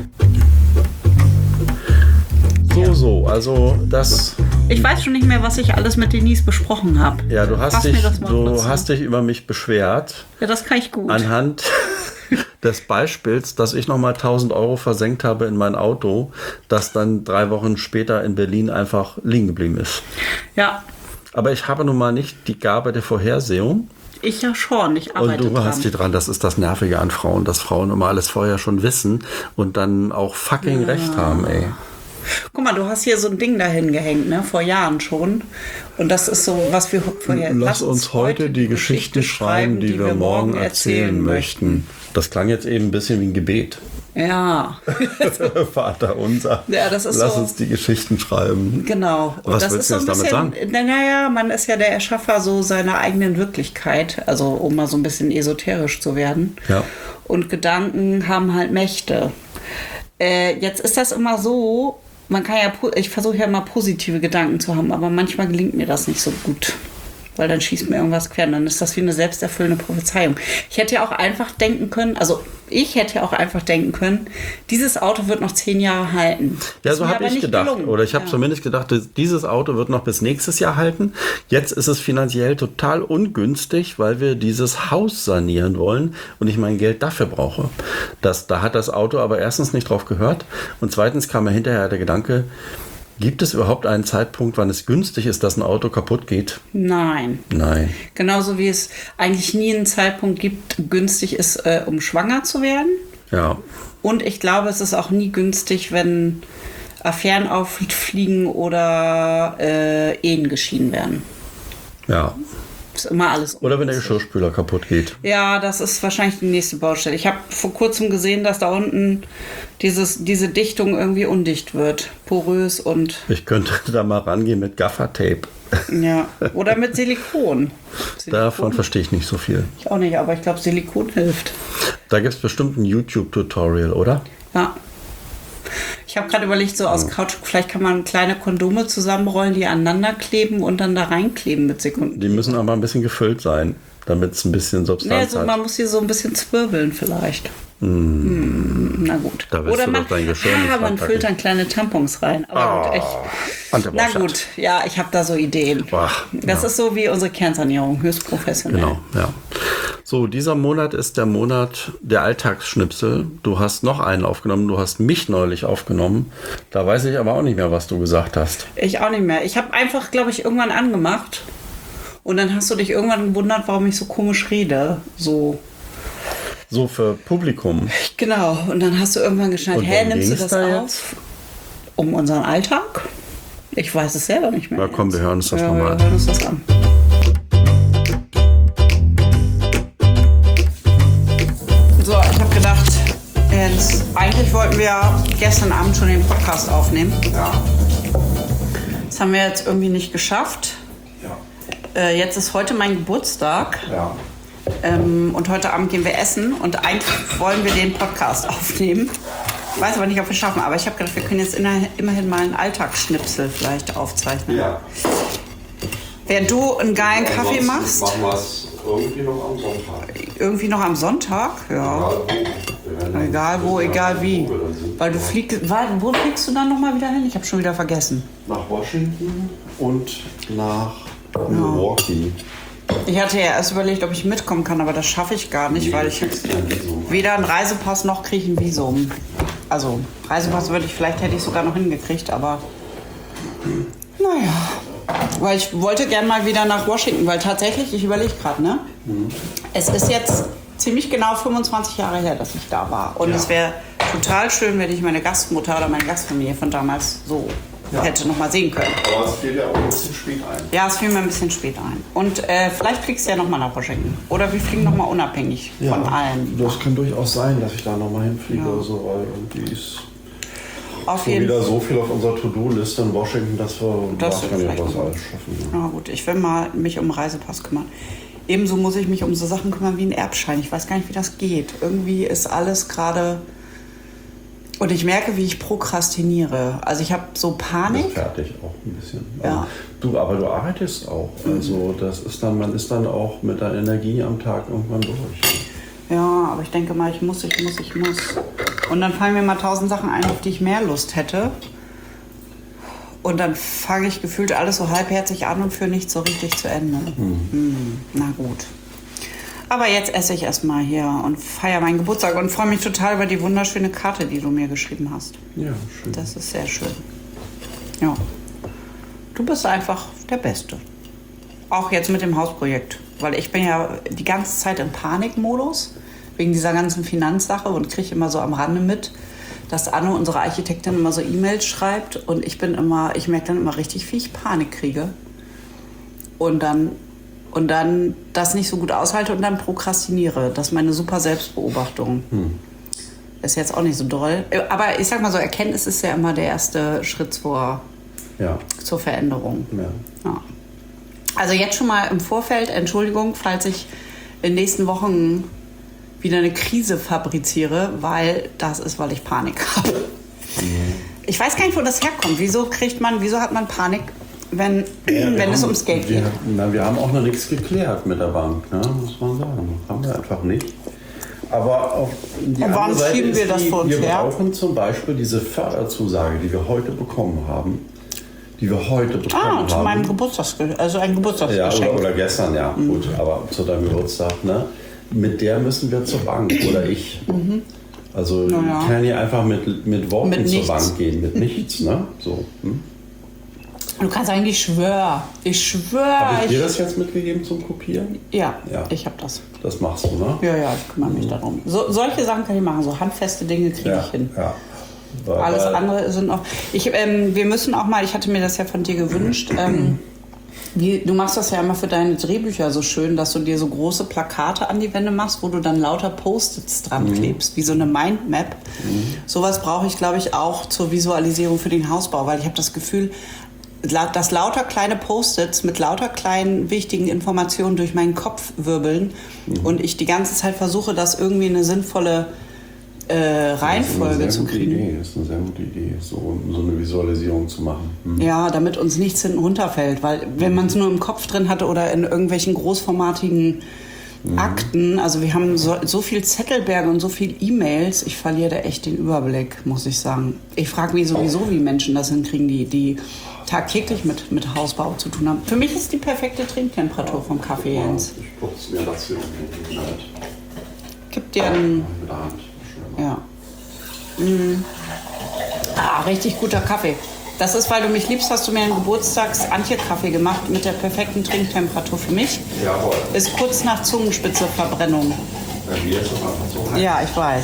B: So, so, also das...
A: Ich weiß schon nicht mehr, was ich alles mit Denise besprochen habe.
B: Ja, du hast,
A: Fass mir
B: dich,
A: das mal
B: du
A: kurz
B: hast dich über mich beschwert.
A: Ja, das kann ich gut.
B: Anhand des Beispiels, dass ich nochmal tausend Euro versenkt habe in mein Auto, das dann drei Wochen später in Berlin einfach liegen geblieben ist.
A: Ja,
B: Aber ich habe nun mal nicht die Gabe der Vorhersehung.
A: ich ja schon. Ich arbeite
B: Und du
A: dran.
B: hast die dran. Das ist das Nervige an Frauen, dass Frauen immer alles vorher schon wissen und dann auch fucking
A: Ja.
B: recht haben, ey.
A: Guck mal, du hast hier so ein Ding dahin gehängt, ne? Vor Jahren schon. Und das ist so, was wir vorher...
B: Lass uns heute die Geschichte schreiben, die wir morgen erzählen möchten. Das klang jetzt eben ein bisschen wie ein Gebet.
A: Ja.
B: Vater unser.
A: Ja, das ist
B: Lass
A: so-
B: uns die Geschichten schreiben.
A: Genau. Und
B: Was
A: das
B: willst
A: ist
B: du
A: so ein
B: jetzt damit
A: bisschen, Naja, man ist ja der Erschaffer so seiner eigenen Wirklichkeit, also um mal so ein bisschen esoterisch zu werden.
B: Ja.
A: Und Gedanken haben halt Mächte. Äh, jetzt ist das immer so, man kann ja, po- ich versuche ja immer positive Gedanken zu haben, aber manchmal gelingt mir das nicht so gut. weil dann schießt mir irgendwas quer. Und dann ist das wie eine selbsterfüllende Prophezeiung. Ich hätte ja auch einfach denken können, also ich hätte ja auch einfach denken können, dieses Auto wird noch zehn Jahre halten.
B: Ja, so habe ich gedacht.
A: Gelungen.
B: Oder ich habe
A: ja.
B: zumindest gedacht, dieses Auto wird noch bis nächstes Jahr halten. Jetzt ist es finanziell total ungünstig, weil wir dieses Haus sanieren wollen und ich mein Geld dafür brauche. Das, da hat das Auto aber erstens nicht drauf gehört und zweitens kam mir hinterher der Gedanke, gibt es überhaupt einen Zeitpunkt, wann es günstig ist, dass ein Auto kaputt geht?
A: Nein.
B: Nein.
A: Genauso wie es eigentlich nie einen Zeitpunkt gibt, günstig ist, äh, um schwanger zu werden.
B: Ja.
A: Und ich glaube, es ist auch nie günstig, wenn Affären auffliegen oder äh, Ehen geschieden werden.
B: Ja.
A: Ist immer alles ungünstig.
B: Oder wenn der Geschirrspüler kaputt geht.
A: Ja, das ist wahrscheinlich die nächste Baustelle. Ich habe vor kurzem gesehen, dass da unten dieses, diese Dichtung irgendwie undicht wird. Porös und...
B: Ich könnte da mal rangehen mit Gaffertape.
A: Ja, oder mit Silikon. Silikon.
B: Davon verstehe ich nicht so viel.
A: Ich auch nicht, aber ich glaube, Silikon hilft.
B: Da gibt es bestimmt ein YouTube-Tutorial, oder?
A: Ja. Ich habe gerade überlegt, so aus Kautschuk, vielleicht kann man kleine Kondome zusammenrollen, die aneinander kleben und dann da reinkleben mit Sekunden.
B: Die müssen aber ein bisschen gefüllt sein, damit es ein bisschen Substanz
A: Nee, also
B: hat.
A: man muss hier so ein bisschen zwirbeln vielleicht. Mm. Mm, na gut.
B: Da willst
A: Oder
B: du
A: man,
B: doch dein Geschirr
A: ah,
B: nicht
A: man
B: reinpacken.
A: füllt dann kleine Tampons rein. Aber gut, echt. Na gut, ja, ich habe da so Ideen.
B: Ach,
A: das
B: ja.
A: ist so wie unsere Kernsanierung, höchst professionell.
B: Genau, ja. So, dieser Monat ist der Monat der Alltagsschnipsel. Du hast noch einen aufgenommen, du hast mich neulich aufgenommen. Da weiß ich aber auch nicht mehr, was du gesagt hast.
A: Ich auch nicht mehr. Ich habe einfach, glaube ich, irgendwann angemacht. Und dann hast du dich irgendwann gewundert, warum ich so komisch rede. So.
B: So für Publikum.
A: Genau. Und dann hast du irgendwann geschnallt,
B: Und
A: hä,
B: worum
A: nimmst du
B: ging's
A: das
B: da
A: auf? Um unseren Alltag? Ich weiß es selber nicht mehr.
B: Na komm, wir hören uns das
A: ja,
B: nochmal an.
A: Wir hören uns das an. So, ich habe gedacht, jetzt, eigentlich wollten wir gestern Abend schon den Podcast aufnehmen.
B: Ja.
A: Das haben wir jetzt irgendwie nicht geschafft.
B: Ja.
A: Äh, jetzt ist heute mein Geburtstag.
B: Ja.
A: Ähm, und heute Abend gehen wir essen. Und eigentlich wollen wir den Podcast aufnehmen. Ich weiß aber nicht, ob wir es schaffen. Aber ich habe gedacht, wir können jetzt immerhin mal einen Alltagsschnipsel vielleicht aufzeichnen.
D: Ja.
A: Während du einen geilen Kaffee machst.
D: Machen wir es irgendwie noch am Sonntag.
A: Irgendwie noch am Sonntag? Ja. Egal wo, egal wie. Weil du fliegst. Wo fliegst du dann nochmal wieder hin? Ich habe schon wieder vergessen.
D: Nach Washington und nach Milwaukee.
A: Ich hatte ja erst überlegt, ob ich mitkommen kann, aber das schaffe ich gar nicht,
D: Nee,
A: weil
D: du
A: ich
D: kriegst kein Visum.
A: weder einen Reisepass noch kriege ich ein Visum. Also, Reisepass würde ich, vielleicht hätte ich sogar noch hingekriegt, aber naja. Weil ich wollte gern mal wieder nach Washington, weil tatsächlich, ich überlege gerade, ne?
D: Mhm.
A: Es ist jetzt ziemlich genau fünfundzwanzig Jahre her, dass ich da war. Und
D: Ja.
A: es wäre total schön, wenn ich meine Gastmutter oder meine Gastfamilie von damals so
D: Ja.
A: hätte noch mal sehen können.
D: Aber es fiel ja auch ein bisschen spät ein.
A: Ja, es fiel mir ein bisschen spät ein. Und äh, vielleicht fliegst du ja noch mal nach Washington. Oder wir fliegen noch mal unabhängig von allen.
D: Das kann durchaus sein, dass ich da nochmal hinfliege
A: Ja.
D: oder so, weil irgendwie ist
A: Auf
D: schon
A: jeden
D: wieder
A: Fall.
D: so viel auf unserer To-Do-Liste in Washington, dass wir
A: Das wird
D: wahrscheinlich
A: vielleicht
D: was
A: noch.
D: alles schaffen.
A: Na gut, ich will mal mich um einen Reisepass kümmern. Ebenso muss ich mich um so Sachen kümmern wie einen Erbschein. Ich weiß gar nicht, wie das geht. Irgendwie ist alles gerade... Und ich merke, wie ich prokrastiniere. Also ich habe so
D: Du bist
A: Panik.
D: fertig auch ein bisschen.
A: Ja.
D: Du, aber du arbeitest auch. Also das ist dann, man ist dann auch mit der Energie am Tag irgendwann durch.
A: Ja, aber ich denke mal, ich muss, ich muss, ich muss. Und dann fallen mir mal tausend Sachen ein, auf die ich mehr Lust hätte. Und dann fange ich gefühlt alles so halbherzig an und führe nicht so richtig zu Ende.
D: Hm.
A: Hm, na gut. Aber jetzt esse ich erstmal hier und feiere meinen Geburtstag und freue mich total über die wunderschöne Karte, die du mir geschrieben hast.
D: Ja, schön.
A: Das ist sehr schön. Ja. Du bist einfach der Beste. Auch jetzt mit dem Hausprojekt. Weil ich bin ja die ganze Zeit im Panikmodus wegen dieser ganzen Finanzsache und kriege immer so am Rande mit, dass Anne, unsere Architektin, immer so E-Mails schreibt und ich bin immer, ich merke dann immer richtig, wie ich Panik kriege. Und dann, und dann das nicht so gut aushalte und dann prokrastiniere. Das ist meine super Selbstbeobachtung. Hm. Ist jetzt auch nicht so doll. Aber ich sag mal so, Erkenntnis ist ja immer der erste Schritt zur,
D: Ja.
A: zur Veränderung.
D: Ja.
A: Ja. Also jetzt schon mal im Vorfeld, Entschuldigung, falls ich in den nächsten Wochen wieder eine Krise fabriziere, weil das ist, weil ich Panik habe. Mhm. Ich weiß gar nicht, wo das herkommt. Wieso kriegt man, wieso hat man Panik wenn,
D: Ja,
A: wenn es
D: haben,
A: ums Geld
D: wir,
A: geht.
D: Na, wir haben auch noch nichts geklärt mit der Bank, ne? Muss man sagen. Haben wir einfach nicht. Aber auf die
A: Und warum
D: andere Seite
A: schieben wir
D: ist
A: das
D: die,
A: vor uns
D: wir
A: her?
D: brauchen zum Beispiel diese Förderzusage, die wir heute bekommen haben, die wir heute bekommen
A: Ah,
D: haben.
A: zu meinem Geburtstagsgeschenk, also ein
D: Ja,
A: Geburtstagsgeschenk.
D: oder, oder gestern, ja, mhm. gut, aber zu deinem Geburtstag, ne? Mit der müssen wir zur Bank, oder ich. Mhm. Also
A: Na ja.
D: ich kann hier einfach mit, mit Worten
A: Mit
D: zur
A: nichts.
D: Bank gehen, mit nichts, ne? So. Hm?
A: Du kannst sagen, ich schwöre. Ich schwöre.
D: Habe ich dir das jetzt mitgegeben zum Kopieren?
A: Ja,
D: Ja.
A: ich habe das.
D: Das machst du, ne?
A: Ja, ja, ich kümmere mich darum. So, solche Sachen kann ich machen, so handfeste Dinge kriege
D: Ja,
A: ich hin.
D: ja. Weil,
A: Alles
D: weil-
A: andere sind auch. Ich, ähm, wir müssen auch mal, ich hatte mir das ja von dir gewünscht, ähm, wie, du machst das ja immer für deine Drehbücher so schön, dass du dir so große Plakate an die Wände machst, wo du dann lauter Post-its dran klebst, wie so eine Mindmap. Mhm. Sowas brauche ich, glaube ich, auch zur Visualisierung für den Hausbau, weil ich habe das Gefühl, dass lauter kleine Post-its mit lauter kleinen wichtigen Informationen durch meinen Kopf wirbeln mhm. und ich die ganze Zeit versuche, das irgendwie in eine sinnvolle äh, Reihenfolge
D: das ist
A: zu
D: eine sehr
A: kriegen.
D: gute Idee. Das ist eine sehr gute Idee, so, so eine Visualisierung zu machen. Hm.
A: Ja, damit uns nichts hinten runterfällt, weil wenn man es nur im Kopf drin hatte oder in irgendwelchen großformatigen mhm. Akten, also wir haben so, so viel Zettelberge und so viel E-Mails, ich verliere da echt den Überblick, muss ich sagen. Ich frage mich sowieso, wie Menschen das hinkriegen, die, die tagtäglich mit, mit Hausbau zu tun haben. Für mich ist die perfekte Trinktemperatur vom Kaffee, Jens.
D: Ich putze mir das hier in die Hand.
A: Gib dir einen...
D: Mit der Hand.
A: Ja. Mm. Ah, richtig guter Kaffee. Das ist, weil du mich liebst, hast du mir einen Geburtstags-Antje-Kaffee gemacht mit der perfekten Trinktemperatur für mich.
D: Jawohl.
A: Ist kurz nach Zungenspitze-Verbrennung.
D: Ja, hier ist es einfach so.
A: Ja, ich weiß.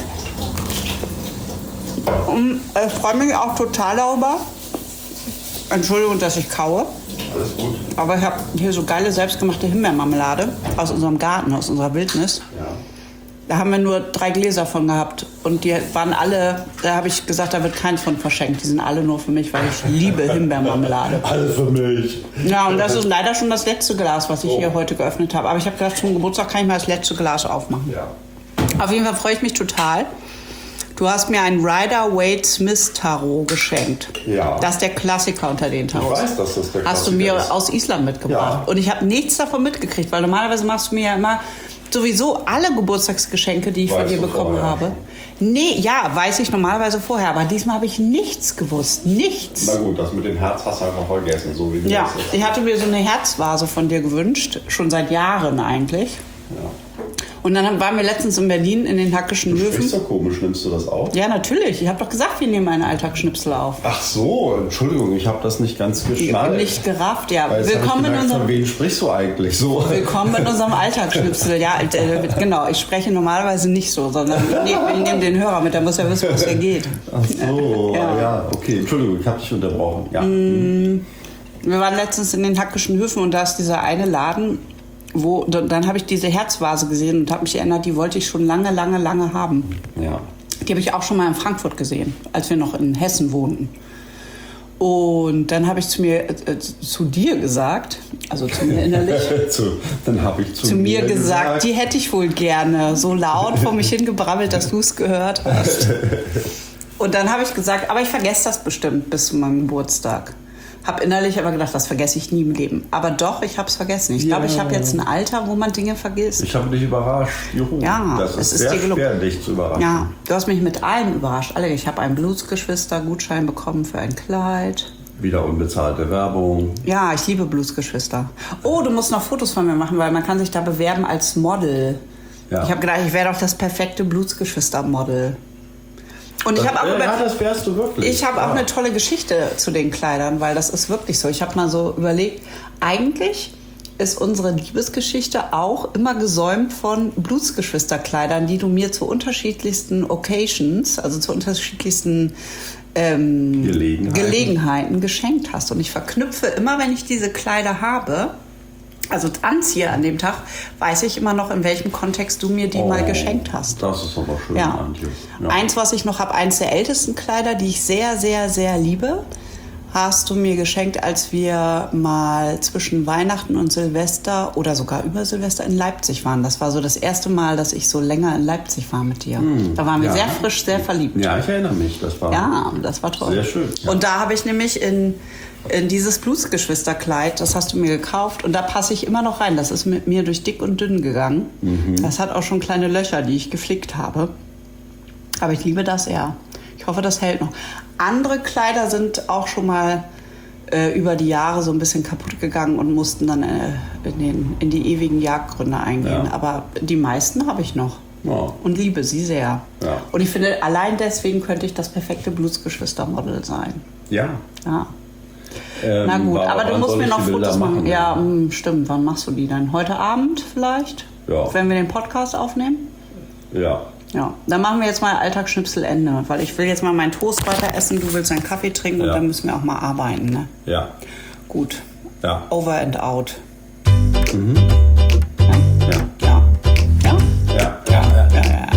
A: Und ich freue mich auch total darüber. Entschuldigung, dass ich kaue.
D: Alles gut.
A: Aber ich habe hier so geile selbstgemachte Himbeermarmelade aus unserem Garten, aus unserer Wildnis.
D: Ja.
A: Da haben wir nur drei Gläser von gehabt. Und die waren alle, da habe ich gesagt, da wird keins von verschenkt. Die sind alle nur für mich, weil ich liebe Himbeermarmelade.
D: Alles für mich.
A: Ja, und das ist leider schon das letzte Glas, was ich
D: Oh.
A: hier heute geöffnet habe. Aber ich habe gedacht, zum Geburtstag kann ich mal das letzte Glas aufmachen.
D: Ja.
A: Auf jeden Fall freue ich mich total. Du hast mir ein Rider-Waite-Smith-Tarot geschenkt.
D: Ja.
A: Das ist der Klassiker unter den Tarots.
D: Ich weiß, dass das der
A: Hast du
D: Klassiker
A: mir
D: ist.
A: aus Island mitgebracht.
D: Ja.
A: Und ich habe nichts davon mitgekriegt, weil normalerweise machst du mir ja immer sowieso alle Geburtstagsgeschenke, die ich von
D: Weißt
A: dir
D: du
A: bekommen
D: vorher
A: habe.
D: schon.
A: Nee, ja, weiß ich normalerweise vorher, aber diesmal habe ich nichts gewusst. Nichts.
D: Na gut, das mit dem Herz hast du einfach vergessen, so wie du
A: Ja,
D: das jetzt.
A: ich hatte mir so eine Herzvase von dir gewünscht, schon seit Jahren eigentlich.
D: Ja.
A: Und dann waren wir letztens in Berlin in den Hackischen
D: Du
A: Höfen.
D: sprichst so komisch, nimmst du das auf?
A: Ja, natürlich. Ich habe doch gesagt, wir nehmen eine Alltagsschnipsel auf.
D: Ach so, Entschuldigung, ich habe das nicht ganz geschnallt.
A: Nicht gerafft, ja.
D: Weil jetzt hab
A: Willkommen
D: ich
A: in
D: gemerkt, von
A: unserem
D: wem sprichst du eigentlich so?
A: Willkommen in unserem Alltagsschnipsel. Ja, äh, genau. Ich spreche normalerweise nicht so, sondern ich nehme ich nehme den Hörer mit, der muss ja wissen, was hier geht.
D: Ach so,
A: Ja.
D: ja. okay, Entschuldigung, ich habe dich unterbrochen. Ja.
A: Wir waren letztens in den Hackischen Höfen und da ist dieser eine Laden, wo dann habe ich diese Herzvase gesehen und habe mich erinnert, die wollte ich schon lange, lange, lange haben.
D: ja.
A: Die habe ich auch schon mal in Frankfurt gesehen, als wir noch in Hessen wohnten. Und dann habe ich zu mir, äh, zu dir gesagt, also zu mir innerlich,
D: zu, dann habe ich zu,
A: zu mir gesagt, die hätte ich wohl gerne. So laut vor mich hingebrabbelt, dass du es gehört hast. Und dann habe ich gesagt, aber ich vergesse das bestimmt bis zu meinem Geburtstag. Habe innerlich aber gedacht, das vergesse ich nie im Leben. Aber doch, ich habe es vergessen. Ich
D: Ja.
A: glaube, ich habe jetzt ein Alter, wo man Dinge vergisst.
D: Ich habe dich überrascht. Juhu.
A: Ja,
D: das
A: es
D: ist
A: ist
D: sehr
A: dir gelungen.
D: schwer, dich zu überraschen.
A: Ja, du hast mich mit allem überrascht. Alle, ich habe einen Bluesgeschwister-Gutschein bekommen für ein Kleid.
D: Wieder unbezahlte Werbung.
A: Ja, ich liebe Bluesgeschwister. Oh, du musst noch Fotos von mir machen, weil man kann sich da bewerben als Model.
D: Ja.
A: Ich habe gedacht, ich wäre doch das perfekte Bluesgeschwister-Model. Und ich habe auch,
D: ja,
A: über,
D: ja, das wärst du wirklich.
A: ich habe auch
D: ja.
A: eine tolle Geschichte zu den Kleidern, weil das ist wirklich so. Ich habe mal so überlegt, eigentlich ist unsere Liebesgeschichte auch immer gesäumt von Bluesgeschwisterkleidern, die du mir zu unterschiedlichsten Occasions, also zu unterschiedlichsten ähm,
D: Gelegenheiten.
A: Gelegenheiten geschenkt hast. Und ich verknüpfe immer, wenn ich diese Kleider habe, also anziehe an dem Tag, weiß ich immer noch, in welchem Kontext du mir die
D: Oh,
A: mal geschenkt hast.
D: Das ist aber schön,
A: Ja.
D: Antje. Ja.
A: Eins, was ich noch habe, eins der ältesten Kleider, die ich sehr, sehr, sehr liebe, hast du mir geschenkt, als wir mal zwischen Weihnachten und Silvester oder sogar über Silvester in Leipzig waren. Das war so das erste Mal, dass ich so länger in Leipzig war mit dir. Da waren wir
D: ja.
A: sehr frisch, sehr verliebt.
D: Ja, ich erinnere mich. Das war
A: Ja, das war toll.
D: Sehr schön, ja.
A: Und da habe ich nämlich in in dieses Bluesgeschwisterkleid, das hast du mir gekauft und da passe ich immer noch rein. Das ist mit mir durch dick und dünn gegangen. Mhm. Das hat auch schon kleine Löcher, die ich geflickt habe. Aber ich liebe das eher. Ich hoffe, das hält noch. Andere Kleider sind auch schon mal äh, über die Jahre so ein bisschen kaputt gegangen und mussten dann äh, in, den, in die ewigen Jagdgründe eingehen. Ja. Aber die meisten habe ich noch. Ja. Und liebe sie sehr. Ja. Und ich finde, allein deswegen könnte ich das perfekte Bluesgeschwister-Model sein.
D: Ja.
A: Ja.
D: Ähm,
A: Na gut, aber du musst mir noch Fotos machen. machen. Ja, mh, stimmt. Wann machst du die dann? Heute Abend vielleicht?
D: Ja.
A: Wenn wir den Podcast aufnehmen?
D: Ja.
A: Ja, dann machen wir jetzt mal Alltagsschnipsel Ende, weil ich will jetzt mal meinen Toast weiter essen, du willst einen Kaffee trinken ja. und dann müssen wir auch mal arbeiten, ne?
D: Ja.
A: Gut.
D: Ja.
A: Over and out.
D: Mhm.
A: Ja?
D: Ja.
A: Ja. Ja?
D: Ja.
A: Ja, ja, ja, ja.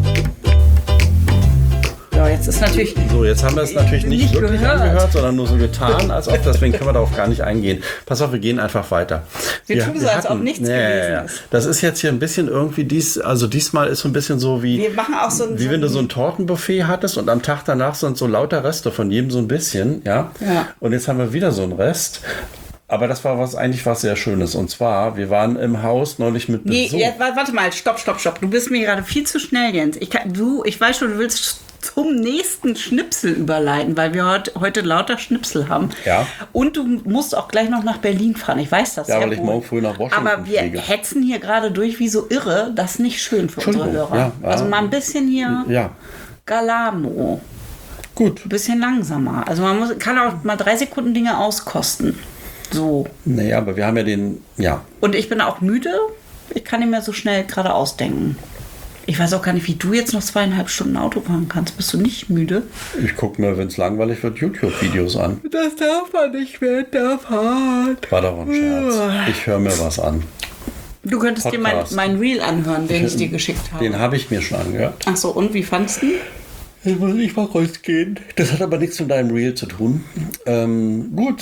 A: Ja, jetzt ist natürlich...
B: So, jetzt haben wir es natürlich nicht, nicht wirklich gehört. angehört, sondern nur so getan, als ob, deswegen können wir darauf gar nicht eingehen. Pass auf, wir gehen einfach weiter.
A: Wir, wir tun so, als ob nichts nee, gewesen
B: ja.
A: ist.
B: Das ist jetzt hier ein bisschen irgendwie dies, also diesmal ist so ein bisschen so wie,
A: wir machen auch so ein,
B: wie wenn du so ein Tortenbuffet hattest und am Tag danach sind so lauter Reste von jedem so ein bisschen, ja.
A: ja.
B: Und jetzt haben wir wieder so einen Rest. Aber das war was eigentlich was sehr Schönes. Und zwar, wir waren im Haus neulich mit Besuch.
A: Nee, jetzt, warte mal, stopp, stopp, stopp. Du bist mir gerade viel zu schnell, Jens. Ich, kann, du, ich weiß schon, du willst zum nächsten Schnipsel überleiten, weil wir heute, heute lauter Schnipsel haben.
B: Ja.
A: Und du musst auch gleich noch nach Berlin fahren. Ich weiß das
B: ja. Ja, weil
A: wohl.
B: ich morgen früh nach Washington
A: Aber wir
B: fliege.
A: hetzen hier gerade durch wie so irre. Das ist nicht schön für unsere Hörer.
B: Ja, ja.
A: Also mal ein bisschen hier
B: ja.
A: Galamo.
B: Gut.
A: Ein bisschen langsamer. Also man muss, kann auch mal drei Sekunden Dinge auskosten. So.
B: Naja, aber wir haben ja den, ja.
A: Und ich bin auch müde. Ich kann nicht mehr so schnell gerade ausdenken. Ich weiß auch gar nicht, wie du jetzt noch zweieinhalb Stunden Auto fahren kannst. Bist du nicht müde?
B: Ich gucke mir, wenn es langweilig wird, YouTube-Videos an.
A: Das darf man nicht während der Fahrt.
B: War doch ein Scherz. Ich höre mir was an.
A: Du könntest Podcast. dir mein, mein Reel anhören, den ich, ich dir geschickt habe.
B: Den habe ich mir schon angehört.
A: Ach so, und wie fandst du?
B: Jetzt muss ich mal rausgehen. Das hat aber nichts mit deinem Reel zu tun. Ähm, gut.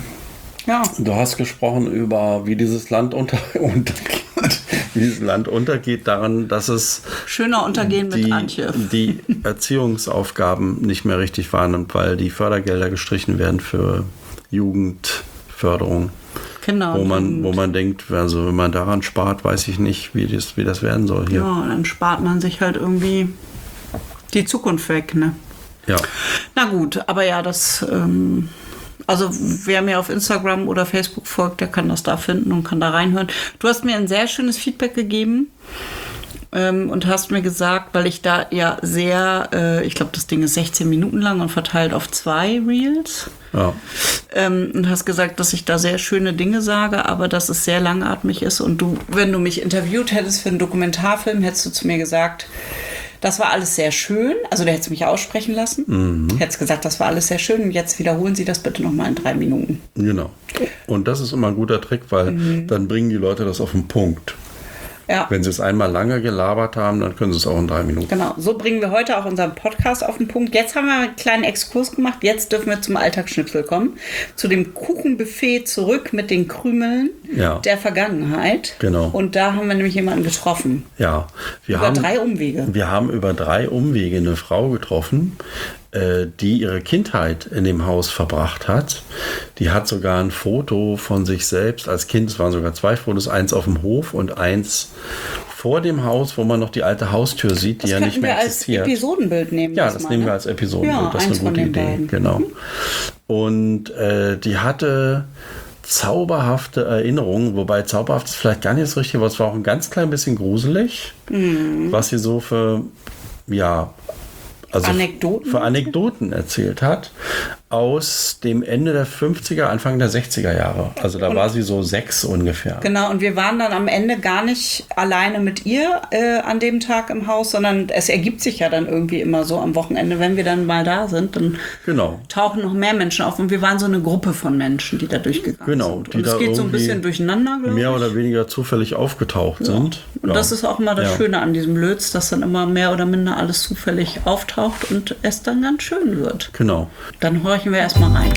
A: Ja.
B: Du hast gesprochen über, wie dieses Land unter, untergeht. Wie dieses Land untergeht daran, dass es
A: schöner Untergehen
B: die,
A: mit Antje.
B: Die Erziehungsaufgaben nicht mehr richtig wahrnimmt, weil die Fördergelder gestrichen werden für Jugendförderung.
A: Genau.
B: Wo man, wo man denkt, also wenn man daran spart, weiß ich nicht, wie das, wie das werden soll hier.
A: Ja, dann spart man sich halt irgendwie die Zukunft weg, ne?
B: Ja.
A: Na gut, aber ja, das... Ähm Also wer mir auf Instagram oder Facebook folgt, der kann das da finden und kann da reinhören. Du hast mir ein sehr schönes Feedback gegeben ähm, und hast mir gesagt, weil ich da ja sehr, äh, ich glaube das Ding ist sechzehn Minuten lang und verteilt auf zwei Reels.
B: Ja.
A: Ähm, und hast gesagt, dass ich da sehr schöne Dinge sage, aber dass es sehr langatmig ist. Und du, wenn du mich interviewt hättest für einen Dokumentarfilm, hättest du zu mir gesagt, das war alles sehr schön. Also der hätte es mich aussprechen lassen. Mhm. Hätte gesagt, das war alles sehr schön. Und jetzt wiederholen Sie das bitte nochmal in drei Minuten.
B: Genau. Und das ist immer ein guter Trick, weil mhm. dann bringen die Leute das auf den Punkt.
A: Ja.
B: Wenn sie es einmal lange gelabert haben, dann können sie es auch in drei Minuten.
A: Genau, so bringen wir heute auch unseren Podcast auf den Punkt. Jetzt haben wir einen kleinen Exkurs gemacht. Jetzt dürfen wir zum Alltagsschnipsel kommen. Zu dem Kuchenbuffet zurück mit den Krümeln
B: ja.
A: der Vergangenheit.
B: Genau.
A: Und da haben wir nämlich jemanden getroffen.
B: Ja. Wir
A: über
B: haben,
A: drei Umwege.
B: Wir haben über drei Umwege eine Frau getroffen, die ihre Kindheit in dem Haus verbracht hat. Die hat sogar ein Foto von sich selbst als Kind, es waren sogar zwei Fotos, eins auf dem Hof und eins vor dem Haus, wo man noch die alte Haustür sieht, die
A: das
B: ja nicht mehr existiert.
A: Das könnten wir als Episodenbild nehmen.
B: Ja, das
A: mal,
B: nehmen
A: ne?
B: wir als Episodenbild.
A: Ja,
B: das ist eine gute Idee.
A: Beiden.
B: Genau.
A: Mhm.
B: Und äh, die hatte zauberhafte Erinnerungen, wobei zauberhaft ist vielleicht gar nicht das Richtige, aber es war auch ein ganz klein bisschen gruselig, mhm. was sie so für, ja, also
A: Anekdoten?
B: für Anekdoten erzählt hat aus dem Ende der fünfziger, Anfang der sechziger Jahre. Also da und war sie so sechs ungefähr.
A: Genau, und wir waren dann am Ende gar nicht alleine mit ihr äh, an dem Tag im Haus, sondern es ergibt sich ja dann irgendwie immer so am Wochenende, wenn wir dann mal da sind, dann
B: genau.
A: tauchen noch mehr Menschen auf und wir waren so eine Gruppe von Menschen, die da durchgegangen
B: genau,
A: sind.
B: Die
A: und es geht so ein bisschen durcheinander, glaube ich.
B: Mehr oder weniger zufällig aufgetaucht
A: ja.
B: sind.
A: Und
B: ja.
A: das ist auch immer das
B: ja.
A: Schöne an diesem Lötz, dass dann immer mehr oder minder alles zufällig auftaucht und es dann ganz schön wird.
B: Genau.
A: Dann horchen wir erstmal rein.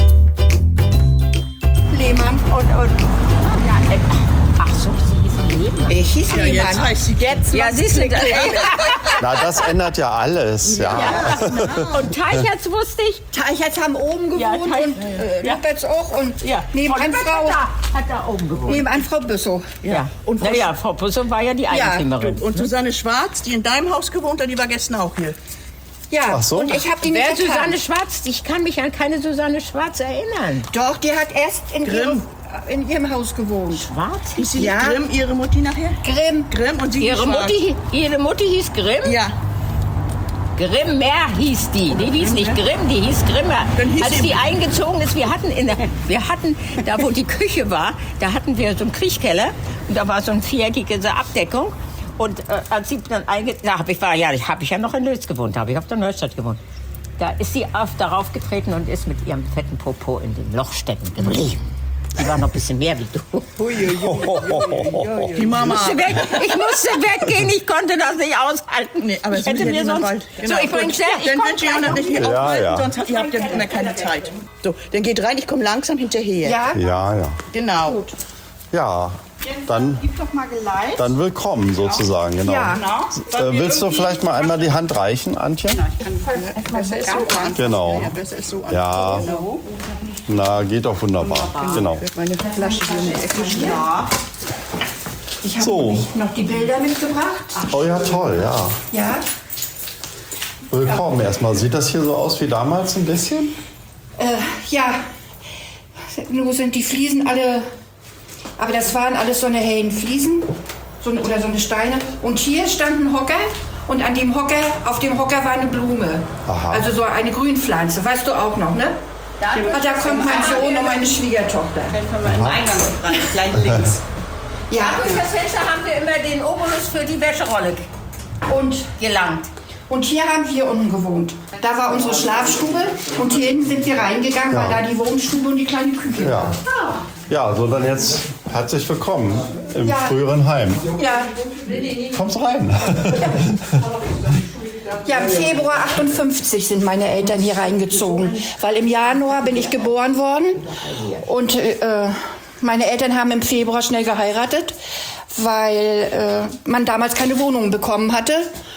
E: Lehmann und, und ja, ach so, sie hießen Lehmann. Ich hieß
F: Ja, jetzt
E: niemand.
F: heißt sie jetzt.
G: Ja, siehst du, das,
B: Na, das ändert ja alles. Ja.
G: und Teicherts wusste ich.
E: Teicherts haben oben gewohnt
G: Ja, Teich-
E: und äh, Lopetz auch und
G: Ja,
E: nebenan
G: Frau
E: Frau,
G: Lübeck hat da, hat da oben gewohnt.
E: nebenan Frau Büssow.
G: Ja. Und naja, Frau Busso war ja die Eigentümerin.
F: Und Susanne Schwarz, die in deinem Haus gewohnt hat, die war gestern auch hier.
E: Ja,
B: Ach so.
E: und ich habe die nicht
G: Wer
E: erkannt.
G: Susanne Schwarz? Ich kann mich an keine Susanne Schwarz erinnern.
E: Doch, die hat erst in ihrem, in ihrem Haus gewohnt.
G: Schwarz?
F: Ist sie
E: Ja.
F: nicht Grimm, ihre Mutti nachher?
E: Grimm.
F: Grimm und sie
G: Ihre
F: Schwarz.
G: Mutti, ihre Mutti hieß Grimm?
F: Ja.
G: Grimmer hieß die. Die hieß nicht Grimm, die hieß Grimmer.
F: Dann hieß
G: Als
F: sie-
G: die eingezogen ist, wir hatten, in der, wir hatten, da wo die Küche war, da hatten wir so einen Kriechkeller und da war so eine viereckige Abdeckung. Und äh, als sie dann eingezogen, da hab ich, war, ja, habe ich ja noch in Lötz gewohnt, habe ich auf der Neustadt gewohnt. Da ist sie auf, darauf getreten und ist mit ihrem fetten Popo in den Loch stecken geblieben. Die war noch ein bisschen mehr wie du.
F: Die Mama.
G: Musste weg. Ich musste weggehen, ich konnte das nicht aushalten.
F: Nee, aber
G: ich hätte mir sonst...
F: Bald.
G: So, ich bringe schnell. Ich
F: Dann
G: komm
F: wünsche ich auch
G: gleich.
F: noch nicht hier
B: Ja,
F: aufhalten,
B: ja.
F: sonst habt ihr habt ja immer keine Zeit. So, dann geht rein, ich komme langsam hinterher.
E: Ja,
B: Ja, ja.
F: Genau.
B: Ja, dann,
A: Gib doch mal Geleit.
B: dann willkommen sozusagen. Genau.
E: Ja.
A: Genau.
B: Äh, willst du vielleicht mal einmal die Hand reichen, Antje?
F: Besser ist so an.
B: Genau.
F: Ja, besser ist so an.
B: Ja. Na, geht doch wunderbar. Genau.
F: Meine Flasche hier in der Ecke stehen.
E: ich habe
B: So.
E: noch die Bilder mitgebracht.
B: Oh ja, toll, ja.
E: Ja,
B: Willkommen erstmal. Sieht das hier so aus wie damals ein bisschen?
E: äh, ja. Nur sind die Fliesen alle, aber das waren alles so eine hellen Fliesen so, eine- oder so eine Steine. Und hier stand ein Hocker und an dem Hocker, auf dem Hocker war eine Blume.
B: Aha.
E: Also so eine Grünpflanze, weißt du auch noch, ne? Da, da kommt mein Sohn und meine Schwiegertochter.
A: Gleich links.
E: Ja,
G: Durch das Fenster haben wir immer den Obolus für die Wäscherolle
E: und
G: gelangt.
E: Und hier haben wir unten gewohnt. Da war unsere Schlafstube und hier hinten sind wir reingegangen, weil da die Wohnstube und die kleine Küche
B: Ja.
E: war.
B: Ja, so dann jetzt herzlich willkommen im
E: Ja.
B: früheren Heim.
E: Ja,
B: Kommst rein.
E: ja, im Februar achtundfünfzig sind meine Eltern hier reingezogen, weil im Januar bin ich geboren worden und äh, meine Eltern haben im Februar schnell geheiratet, weil äh, man damals keine Wohnung bekommen hatte.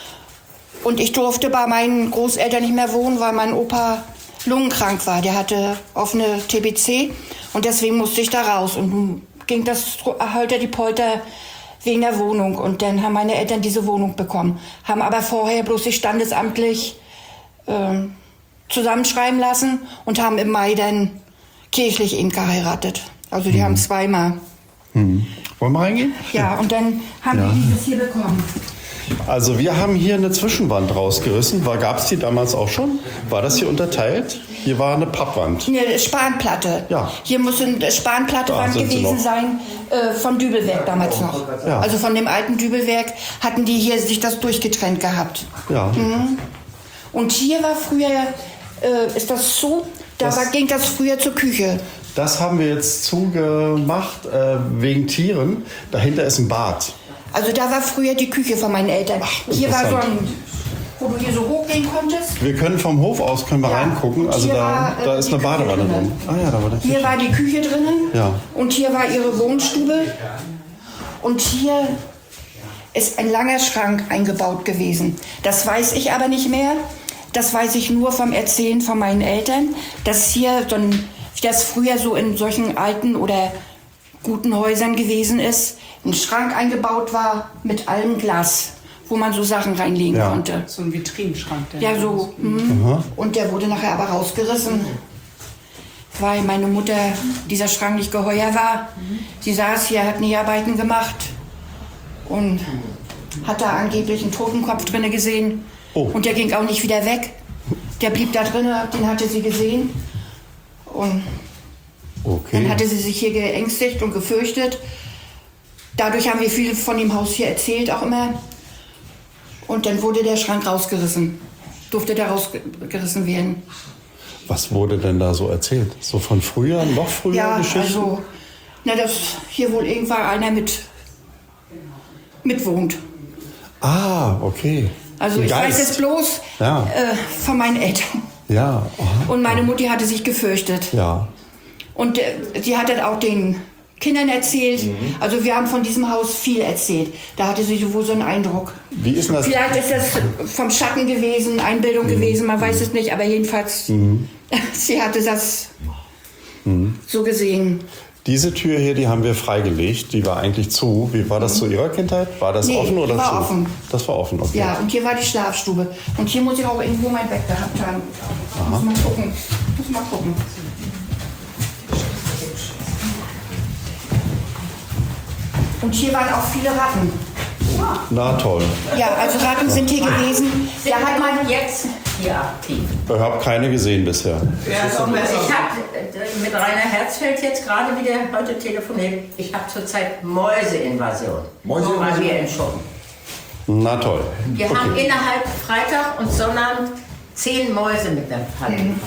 E: Und ich durfte bei meinen Großeltern nicht mehr wohnen, weil mein Opa lungenkrank war. Der hatte offene T B C und deswegen musste ich da raus. Und nun ging das holter die Polter wegen der Wohnung. Und dann haben meine Eltern diese Wohnung bekommen. Haben aber vorher bloß sich standesamtlich ähm, zusammenschreiben lassen und haben im Mai dann kirchlich eben geheiratet. Also die haben zweimal.
B: Hm. Wollen wir reingehen?
E: Ja, und dann haben
B: Ja.
E: die dieses hier bekommen.
B: Also wir haben hier eine Zwischenwand rausgerissen. Gab es die damals auch schon? War das hier unterteilt? Hier war eine Pappwand.
E: Eine Spanplatte.
B: Ja.
E: Hier muss eine Spanplatte
B: Da
E: Wand
B: sind sie
E: gewesen
B: noch.
E: sein, äh, von Dübelwerk damals noch.
B: Ja.
E: Also von dem alten Dübelwerk hatten die hier sich das durchgetrennt gehabt.
B: Ja.
E: Und hier war früher, äh, ist das so, da
B: Das-
E: war, ging das früher zur Küche.
B: Das haben wir jetzt zugemacht äh, wegen Tieren. Dahinter ist ein Bad.
E: Also da war früher die Küche von meinen Eltern. Hier war so
B: interessant.
E: ein, wo du hier so hochgehen konntest.
B: Wir können vom Hof aus können wir
E: Ja.
B: reingucken.
E: Und
B: Also
E: hier
B: da,
E: war, äh,
B: da ist
E: die
B: eine
E: Küche
B: Badewanne
E: drinnen.
B: drin. Ah ja, da war der
E: Hier
B: Küche.
E: war die Küche drinnen.
B: Ja.
E: Und hier war ihre Wohnstube. Und hier ist ein langer Schrank eingebaut gewesen. Das weiß ich aber nicht mehr. Das weiß ich nur vom Erzählen von meinen Eltern, dass hier so ein, wie das früher so in solchen alten oder guten Häusern gewesen ist, ein Schrank eingebaut war mit allem Glas, wo man so Sachen reinlegen
B: Ja.
E: konnte.
A: So ein Vitrinenschrank. der-
E: Ja, so. Hm. Und der wurde nachher aber rausgerissen, weil meine Mutter dieser Schrank nicht geheuer war. Sie saß hier, hat Näharbeiten gemacht und hat da angeblich einen Totenkopf drinne gesehen.
B: Oh.
E: Und der ging auch nicht wieder weg. Der blieb da drinne, den hatte sie gesehen. Und dann
B: Okay.
E: hatte sie sich hier geängstigt und gefürchtet. Dadurch haben wir viel von dem Haus hier erzählt, auch immer. Und dann wurde der Schrank rausgerissen. Durfte der rausgerissen werden.
B: Was wurde denn da so erzählt? So von früher, noch früher
E: Ja,
B: Geschichten?
E: also, na, dass hier wohl irgendwann einer mit mitwohnt.
B: Ah, okay.
E: Also
B: Ein
E: ich weiß
B: Geist.
E: es bloß
B: Ja.
E: äh, von meinen Eltern.
B: Ja, aha.
E: Und meine Mutti hatte sich gefürchtet.
B: Ja.
E: Und äh, sie hatte auch den Kindern erzählt. Mhm. Also wir haben von diesem Haus viel erzählt. Da hatte sie wohl so einen Eindruck.
B: Wie ist denn das?
E: Vielleicht ist das vom Schatten gewesen, Einbildung mhm. gewesen, man weiß es nicht, aber jedenfalls, mhm. sie hatte das mhm. so gesehen.
B: Diese Tür hier, die haben wir freigelegt, die war eigentlich zu. Wie war das mhm. zu Ihrer Kindheit? War das nee, offen oder
E: die war
B: zu?
E: Offen.
B: Das war offen, okay.
E: Ja, und hier war die Schlafstube. Und hier muss ich auch irgendwo mein Bett gehabt haben. Aha. Muss mal gucken. Muss mal gucken. Und hier waren auch viele Ratten.
B: Na toll.
E: Ja, also Ratten sind hier gewesen.
G: Da hat man jetzt hier aktiv.
B: Ich habe keine gesehen bisher.
G: Ja, ich habe mit Rainer Herzfeld jetzt gerade wieder heute telefoniert. Ich habe zurzeit Mäuseinvasion. Mäuseinvasion? Bei mir in Schuppen.
B: Na toll.
G: Wir okay. haben innerhalb Freitag und Sonnabend zehn Mäuse mit der Falle bekommen.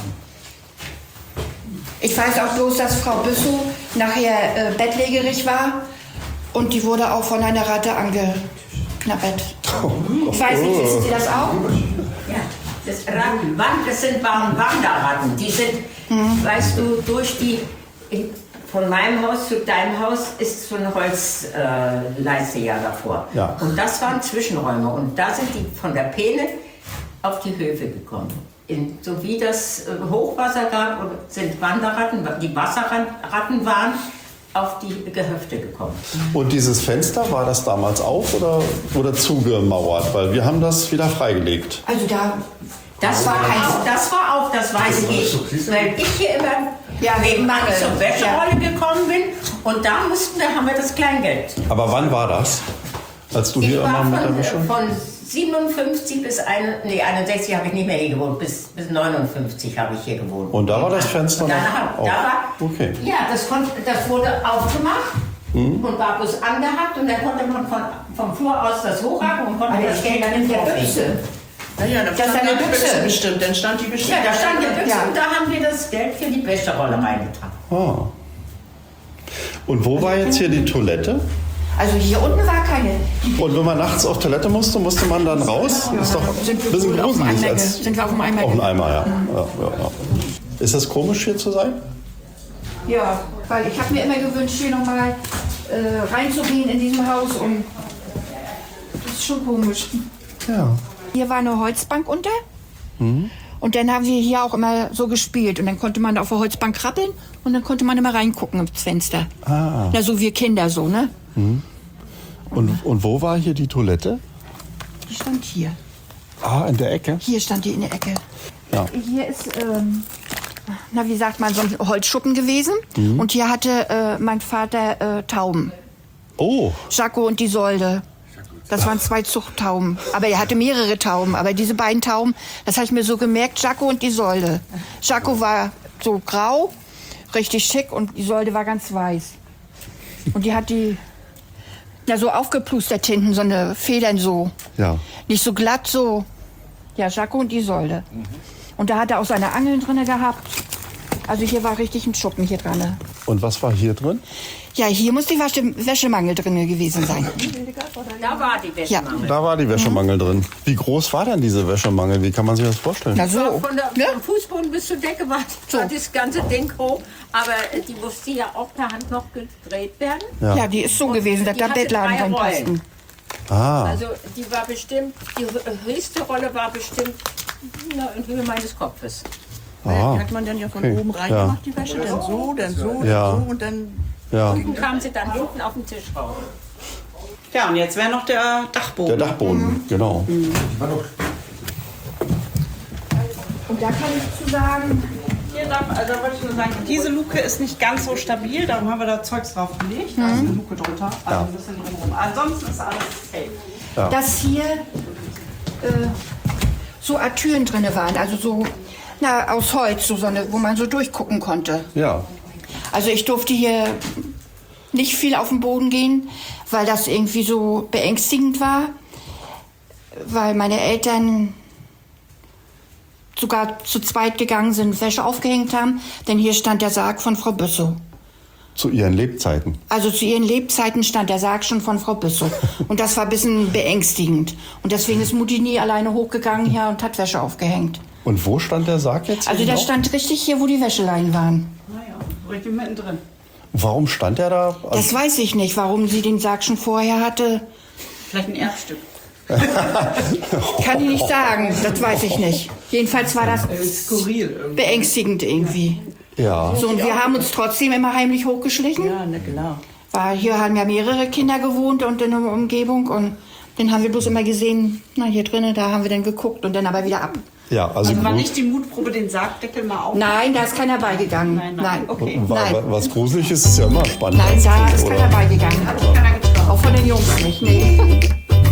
E: Ich weiß auch bloß, dass Frau Büssow nachher äh, bettlägerig war. Und die wurde auch von einer Ratte angeknabbert. Oh, ich weiß nicht, wissen Sie das auch?
G: Ja, das, Ratten, das sind Wanderratten. Die sind, mhm. weißt du, durch die, in, von meinem Haus zu deinem Haus ist so eine Holzleiste äh, ja davor. Ja. Und das waren Zwischenräume. Und da sind die von der Peene auf die Höfe gekommen. In, so wie das äh, Hochwasser gab, sind Wanderratten, die Wasserratten waren, auf die Gehöfte gekommen.
B: Und dieses Fenster, war das damals auf oder, oder zugemauert? Weil wir haben das wieder freigelegt.
E: Also da...
G: Das war auf, das war auf, das weiß ich. Weil ich hier immer ja, wegen Mangel zur Wäscherolle ja. gekommen bin und da mussten wir, haben wir das Kleingeld.
B: Aber wann war das? Als du ich hier immer mit der Wäsche?
G: Von siebenundfünfzig bis ein, nee, einundsechzig habe ich nicht mehr hier gewohnt, bis, bis neunundfünfzig habe ich hier gewohnt.
B: Und da war das Fenster noch
G: da,
B: auf?
G: Da war,
B: okay.
G: Ja, das, konnte, das wurde aufgemacht mhm. und war bloß angehackt und dann konnte man von, vom Flur aus das hochhacken und konnte das Geld dann in der Büchse.
F: Naja, da stand die Büchse bestimmt, dann stand die Büchse.
G: Ja, da stand die Büchse ja. und da haben wir das Geld für die Wäscherolle reingetan.
B: Ah. Und wo war jetzt hier die Toilette?
E: Also hier unten war keine.
B: Und wenn man nachts auf Toilette musste, musste man dann raus? Das ist doch ein bisschen gruselig. Als
E: sind wir auf dem Eimer?
B: Auf dem Eimer, ja. Mhm. ja, ja, ja. Ist das komisch, hier zu sein?
E: Ja, weil ich habe mir immer gewünscht, hier nochmal äh, reinzugehen in diesem Haus. Und das ist schon komisch.
B: Ja.
E: Hier war eine Holzbank unter. Mhm. Und dann haben wir hier auch immer so gespielt. Und dann konnte man auf der Holzbank krabbeln und dann konnte man immer reingucken ins Fenster. Ah. Na, so wir Kinder so, ne?
B: Mhm. Und, und wo war hier die Toilette?
E: Die stand hier.
B: Ah, in der Ecke?
E: Hier stand die in der Ecke.
B: Ja.
E: Hier ist, ähm, na wie sagt man, so ein Holzschuppen gewesen. Mhm. Und hier hatte äh, mein Vater äh, Tauben.
B: Oh.
E: Jaco und die Solde. Das waren zwei Zuchttauben. Aber er hatte mehrere Tauben. Aber diese beiden Tauben, das habe ich mir so gemerkt, Jaco und die Solde. Jaco war so grau, richtig schick und die Solde war ganz weiß. Und die hat die na, so aufgeplustert hinten, so eine Federn so.
B: Ja.
E: Nicht so glatt, so. Ja, Jaco und die Solde. Mhm. Und da hat er auch seine Angeln drin gehabt. Also hier war richtig ein Schuppen hier dran.
B: Und was war hier drin?
E: Ja, hier muss die Wäsche, Wäschemangel drin gewesen sein.
G: Da war die Wäschemangel.
B: Ja. Da war die Wäschemangel mhm. drin. Wie groß war denn diese Wäschemangel? Wie kann man sich das vorstellen?
G: Na so. Von der, vom Fußboden bis zur Decke war so. Das ganze Ding hoch. Aber die musste ja auch per Hand noch gedreht werden.
E: Ja, ja die ist so und gewesen, dass der Bettladen drin passten.
G: Ah. Also die war bestimmt, die höchste Rolle war bestimmt na, in Höhe meines Kopfes.
F: Ah. Die hat man dann ja von okay. oben reingemacht, ja. die Wäsche, dann so, dann so,
B: ja.
F: dann so und dann...
B: Ja.
G: Unten kam sie dann hinten auf den Tisch raus.
A: Ja, und jetzt wäre noch der Dachboden.
B: Der Dachboden, mhm. genau. Mhm.
E: Und da kann ich zu sagen...
A: Hier darf, also wollte ich nur sagen, diese Luke ist nicht ganz so stabil, darum haben wir da Zeugs drauf gelegt. Da ist eine Luke drunter, also ja. ein bisschen drumherum. Ansonsten ist alles safe.
E: Ja. Dass hier äh, so Art Türen drin waren, also so na, aus Holz, so, so eine, wo man so durchgucken konnte.
B: Ja.
E: Also ich durfte hier nicht viel auf den Boden gehen, weil das irgendwie so beängstigend war, weil meine Eltern sogar zu zweit gegangen sind, Wäsche aufgehängt haben, denn hier stand der Sarg von Frau Büssow.
B: Zu ihren Lebzeiten?
E: Also zu ihren Lebzeiten stand der Sarg schon von Frau Büssow. Und das war ein bisschen beängstigend. Und deswegen ist Mutti nie alleine hochgegangen hier und hat Wäsche aufgehängt.
B: Und wo stand der Sarg jetzt?
E: Also der
B: genau?
E: stand richtig hier, wo die Wäscheleien waren.
A: Naja, richtig mittendrin.
D: Warum stand er da? Also,
E: Das weiß ich nicht, warum sie den Sarg schon vorher hatte.
A: Vielleicht ein Erbstück.
E: Kann ich nicht sagen, das weiß ich nicht. Jedenfalls war das beängstigend irgendwie.
D: ja.
E: So, und wir haben uns trotzdem immer heimlich hochgeschlichen.
G: Ja, na klar.
E: Weil hier haben ja mehrere Kinder gewohnt und in der Umgebung. Und dann haben wir bloß immer gesehen, na hier drinnen, da haben wir dann geguckt und dann aber wieder ab.
D: Ja, also,
A: Also war
D: grus-
A: nicht die Mutprobe, den Sargdeckel mal auf?
E: Nein, da ist keiner beigegangen. Nein,
A: nein. Okay.
D: wa-
E: Nein.
D: wa- was gruselig ist, ist ja immer spannend.
E: Nein, da ist
D: oder?
E: keiner beigegangen. Auch von den Jungs nicht. Nee.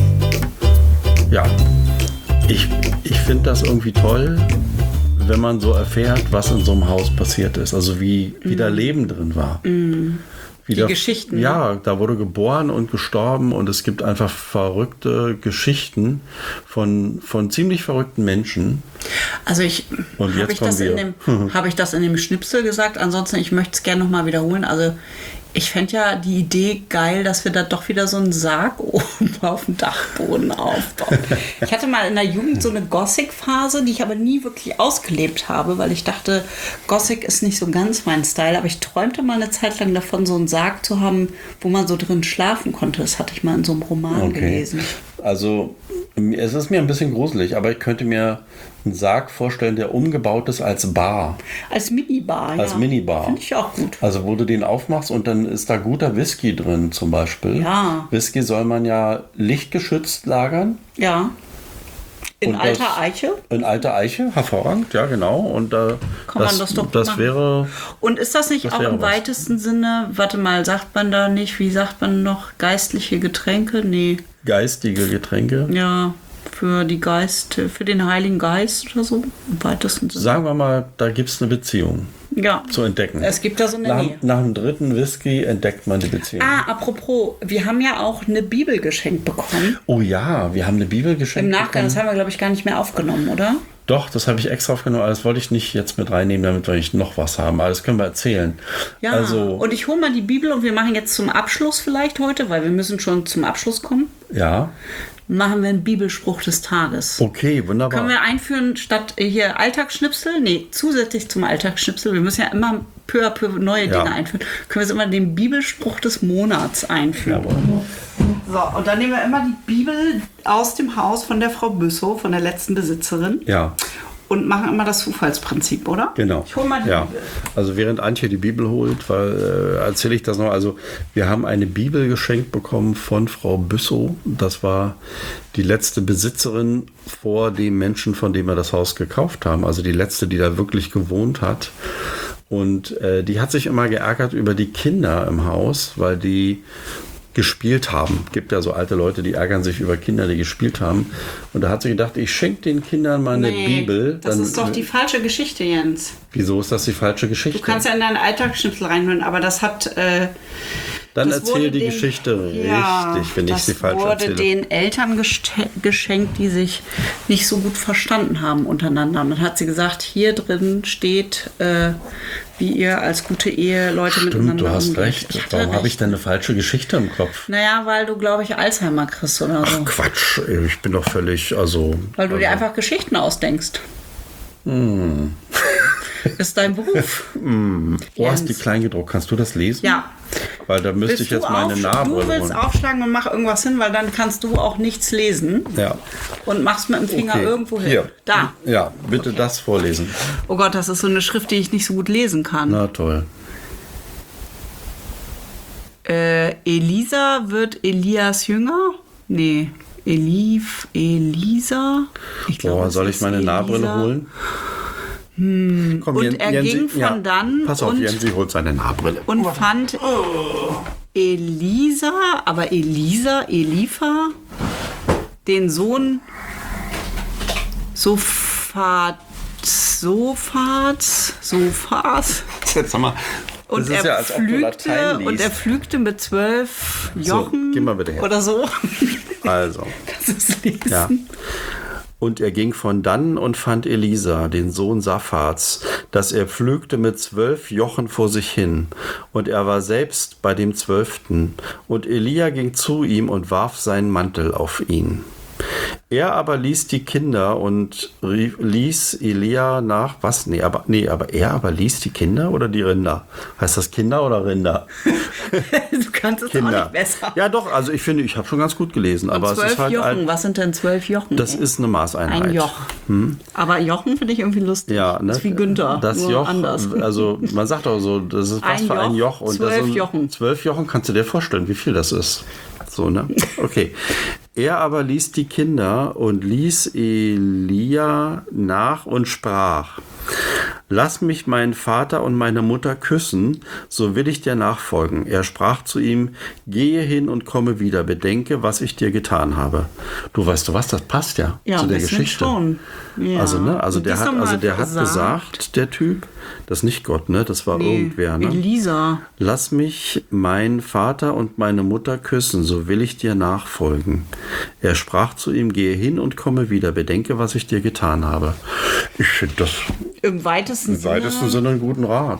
B: Ja, ich, ich finde das irgendwie toll, wenn man so erfährt, was in so einem Haus passiert ist. Also wie, wie da Leben drin war. Wie
A: Die
B: da,
A: Geschichten.
B: Ja, da wurde geboren und gestorben und es gibt einfach verrückte Geschichten von, von ziemlich verrückten Menschen.
A: Also ich
B: Und jetzt
A: habe ich,
B: kommen
A: das in
B: wir.
A: dem- habe ich das in dem Schnipsel gesagt. Ansonsten, ich möchte es gerne nochmal wiederholen. Also ich fände ja die Idee geil, dass wir da doch wieder so einen Sarg oben auf dem Dachboden aufbauen. Ich hatte mal in der Jugend so eine Gothic-Phase, die ich aber nie wirklich ausgelebt habe, weil ich dachte, Gothic ist nicht so ganz mein Style. Aber ich träumte mal eine Zeit lang davon, so einen Sarg zu haben, wo man so drin schlafen konnte. Das hatte ich mal in so einem Roman gelesen.
B: Also es ist mir ein bisschen gruselig, aber ich könnte mir einen Sarg vorstellen, der umgebaut ist als Bar.
A: Als Minibar, ja.
B: Als Minibar.
A: Finde ich auch gut.
B: Also wo du den aufmachst und dann ist da guter Whisky drin zum Beispiel.
A: Ja.
B: Whisky soll man ja lichtgeschützt lagern.
A: Ja. In
B: Und
A: alter
B: das-
A: Eiche.
B: In alter Eiche, hervorragend, ja genau. Und äh,
A: Kann man das doch
B: das
A: machen.
B: wäre,
A: Und ist das nicht
B: Das
A: auch
B: wäre
A: im
B: was.
A: weitesten Sinne, warte mal, sagt man da nicht, wie sagt man noch, geistliche Getränke? Nee,
B: geistige Getränke.
A: ja, für die Geist, für den Heiligen Geist oder so, im weitesten Sinne.
B: Sagen wir mal, da gibt es eine Beziehung
A: Ja,
B: zu entdecken.
A: es gibt da so eine
B: nach,
A: Nähe.
B: nach dem dritten Whisky entdeckt man die Beziehung.
A: Ah, apropos, wir haben ja auch eine Bibel geschenkt bekommen.
B: Oh ja, wir haben eine Bibel geschenkt.
A: Im Nachgang, das
B: bekommen.
A: haben wir, glaube ich, gar nicht mehr aufgenommen, oder?
B: Doch, das habe ich extra aufgenommen, aber das wollte ich nicht jetzt mit reinnehmen, damit wir nicht noch was haben. Aber das können wir erzählen.
A: Ja,
B: Also,
A: und ich hole mal die Bibel und wir machen jetzt zum Abschluss vielleicht heute, weil wir müssen schon zum Abschluss kommen,
B: ja,
A: machen wir einen Bibelspruch des Tages.
B: okay, wunderbar.
A: Können wir einführen, statt hier Alltagsschnipsel? Nee, zusätzlich zum Alltagsschnipsel. Wir müssen ja immer peu à peu neue
B: Ja.
A: Dinge einführen. Können wir jetzt immer den Bibelspruch des Monats einführen. So, und dann nehmen wir immer die Bibel aus dem Haus von der Frau Büssow, von der letzten Besitzerin.
B: Ja,
A: Und machen immer das Zufallsprinzip, oder?
B: genau.
A: Ich hole mal die
B: ja.
A: Bibel.
B: Also während Antje die Bibel holt, weil, äh, erzähle ich das noch. Also wir haben eine Bibel geschenkt bekommen von Frau Büssow. Das war die letzte Besitzerin vor dem Menschen, von dem wir das Haus gekauft haben. Also die letzte, die da wirklich gewohnt hat. Und äh, die hat sich immer geärgert über die Kinder im Haus, weil die gespielt haben. Gibt ja so alte Leute, die ärgern sich über Kinder, die gespielt haben. Und da hat sie gedacht, ich schenke den Kindern mal eine
A: Nee,
B: Bibel.
A: das
B: Dann-
A: ist doch die falsche Geschichte, Jens.
B: Wieso ist das die falsche Geschichte?
A: Du kannst ja in deinen Alltagsschnipsel reinhören, aber das hat... Äh,
B: Dann
A: das
B: erzähl
A: wurde
B: die
A: den-
B: Geschichte
A: Ja,
B: richtig, wenn ich sie falsch
A: Das wurde
B: erzähle.
A: den Eltern geste- geschenkt, die sich nicht so gut verstanden haben untereinander. Und dann hat sie gesagt, hier drin steht, äh, wie ihr als gute Eheleute
B: Stimmt,
A: miteinander
B: du hast
A: umgeht.
B: recht.
A: Ich hatte
B: Warum habe ich
A: recht.
B: denn eine falsche Geschichte im Kopf?
A: Naja, weil du, glaube ich, Alzheimer kriegst oder so.
B: Quatsch, ich bin doch völlig, also...
A: Weil du dir
B: also,
A: einfach Geschichten ausdenkst.
B: Hm.
A: Ist dein Beruf.
B: Oh, hast die
A: Jens.
B: klein gedruckt. Kannst du das lesen?
A: Ja.
B: Weil da müsste
A: Willst
B: ich jetzt
A: du
B: meine
A: aufsch-
B: Nahbrille
A: Du willst
B: holen.
A: aufschlagen und mach irgendwas hin, weil dann kannst du auch nichts lesen.
B: Ja.
A: Und machst mit dem Finger
B: Okay.
A: irgendwo hin.
B: Hier.
A: Da.
B: Ja, bitte das vorlesen.
A: Oh Gott, das ist so eine Schrift, die ich nicht so gut lesen kann.
B: Na toll.
A: Äh, Elisa wird Elias jünger? Nee. Elif, Elisa? Ich glaube,
B: Boah,
A: es
B: soll ich
A: ist
B: meine Nahbrille
A: Elisa.
B: holen? Hm. Komm,
A: Und
B: Jen-
A: er
B: Jensi,
A: ging von
B: ja.
A: dann
B: Pass auf,
A: und-
B: Jensi holt seine Nahbrille.
A: Und fand Elisa, aber Elisa, Elifa, den Sohn Sophat, Sophat, Sophat.
B: Jetzt sag mal,
A: Und
B: das ist
A: er,
B: ja, als ob du
A: pflügte,
B: Latein liest.
A: und er pflügte mit zwölf Jochen
B: geh mal bitte her.
A: oder so.
B: Also,
A: Kannst du es lesen?
B: ja. Und er ging von dannen und fand Elisa, den Sohn Saphats, dass er pflügte mit zwölf Jochen vor sich hin. Und er war selbst bei dem zwölften. Und Elia ging zu ihm und warf seinen Mantel auf ihn. Er aber ließ die Kinder und rief, ließ Elia nach, was? Nee, aber, nee, aber er aber ließ die Kinder oder die Rinder? Heißt das Kinder oder Rinder?
A: Du kannst es
B: Kinder.
A: auch nicht besser.
B: Ja doch, also ich finde, ich habe schon ganz gut gelesen. Aber es
A: zwölf
B: ist halt
A: Jochen,
B: ein,
A: was sind denn zwölf Jochen?
B: das
A: ey?
B: ist eine Maßeinheit.
A: ein Joch. Aber Jochen finde ich irgendwie lustig.
B: Ja, ne?
A: Das ist wie Günther,
B: Das
A: nur
B: Joch,
A: anders.
B: also man sagt auch so, das ist was
A: Ein
B: für ein
A: Joch,
B: Joch. Und
A: zwölf
B: das sind
A: Jochen.
B: Zwölf Jochen, kannst du dir vorstellen, wie viel das ist. So, ne? Okay. Er aber ließ die Kinder und ließ Elia nach und sprach: Lass mich meinen Vater und meine Mutter küssen, so will ich dir nachfolgen. Er sprach zu ihm: Gehe hin und komme wieder, bedenke, was ich dir getan habe. Du weißt du was, das passt ja,
A: Ja,
B: zu der
A: ein bisschen
B: Geschichte.
A: schon. Ja.
B: Also, ne, also
A: Und
B: der
A: das
B: hat,
A: doch mal
B: also der hat
A: gesagt.
B: gesagt, der Typ, das ist nicht Gott, ne? Das war
A: Nee,
B: irgendwer, ne?
A: Elisa.
B: Lass mich meinen Vater und meine Mutter küssen, so will ich dir nachfolgen. Er sprach zu ihm: Gehe hin und komme wieder, bedenke, was ich dir getan habe. Ich finde das
A: Im weitesten
B: im weitesten
A: Sinne.
B: Sinne einen guten Rat.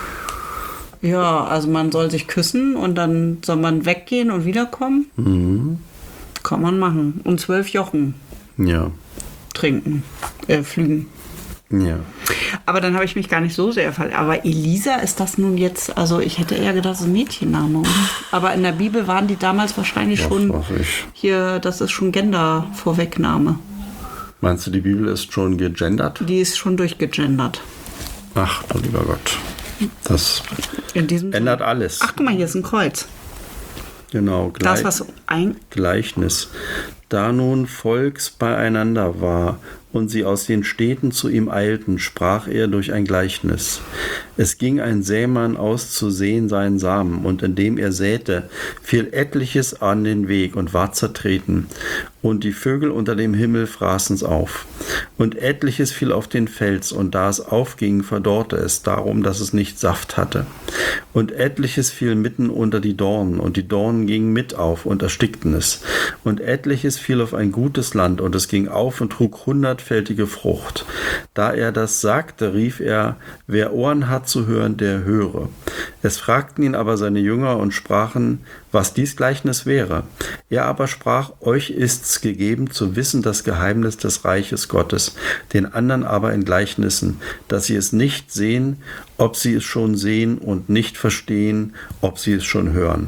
A: Ja, also man soll sich küssen und dann soll man weggehen und wiederkommen.
B: Mhm.
A: Kann man machen. Und zwölf Jochen
B: Ja,
A: trinken, äh, flügen.
B: ja.
A: Aber dann habe ich mich gar nicht so sehr verletzt. Aber Elisa, ist das nun jetzt, also ich hätte eher gedacht, das ist ein Mädchenname, oder? Aber in der Bibel waren die damals wahrscheinlich
B: Was
A: schon
B: weiß ich.
A: hier, das ist schon Gender-Vorwegnahme.
B: Meinst du, die Bibel ist schon gegendert?
A: Die ist schon durchgegendert.
B: Ach, du lieber Gott. Das
A: In diesem
B: ändert alles.
A: Ach, guck mal, hier ist ein Kreuz.
B: Genau,
A: Das,
B: gleich.
A: was ein...
B: Gleichnis. Da nun Volks beieinander war und sie aus den Städten zu ihm eilten, sprach er durch ein Gleichnis. Es ging ein Sämann aus zu säen seinen Samen, und indem er säte, fiel etliches an den Weg und war zertreten, und die Vögel unter dem Himmel fraßen's auf. Und etliches fiel auf den Fels, und da es aufging, verdorrte es, darum, dass es nicht Saft hatte. Und etliches fiel mitten unter die Dornen, und die Dornen gingen mit auf und erstickten es. Und etliches fiel auf ein gutes Land, und es ging auf und trug hundertfältige Frucht. Da er das sagte, rief er: Wer Ohren hat zu hören, der höre. Es fragten ihn aber seine Jünger und sprachen, was dies Gleichnis wäre. Er aber sprach: Euch ist's gegeben zu wissen das Geheimnis des Reiches Gottes, den anderen aber in Gleichnissen, dass sie es nicht sehen, ob sie es schon sehen, und nicht verstehen, ob sie es schon hören.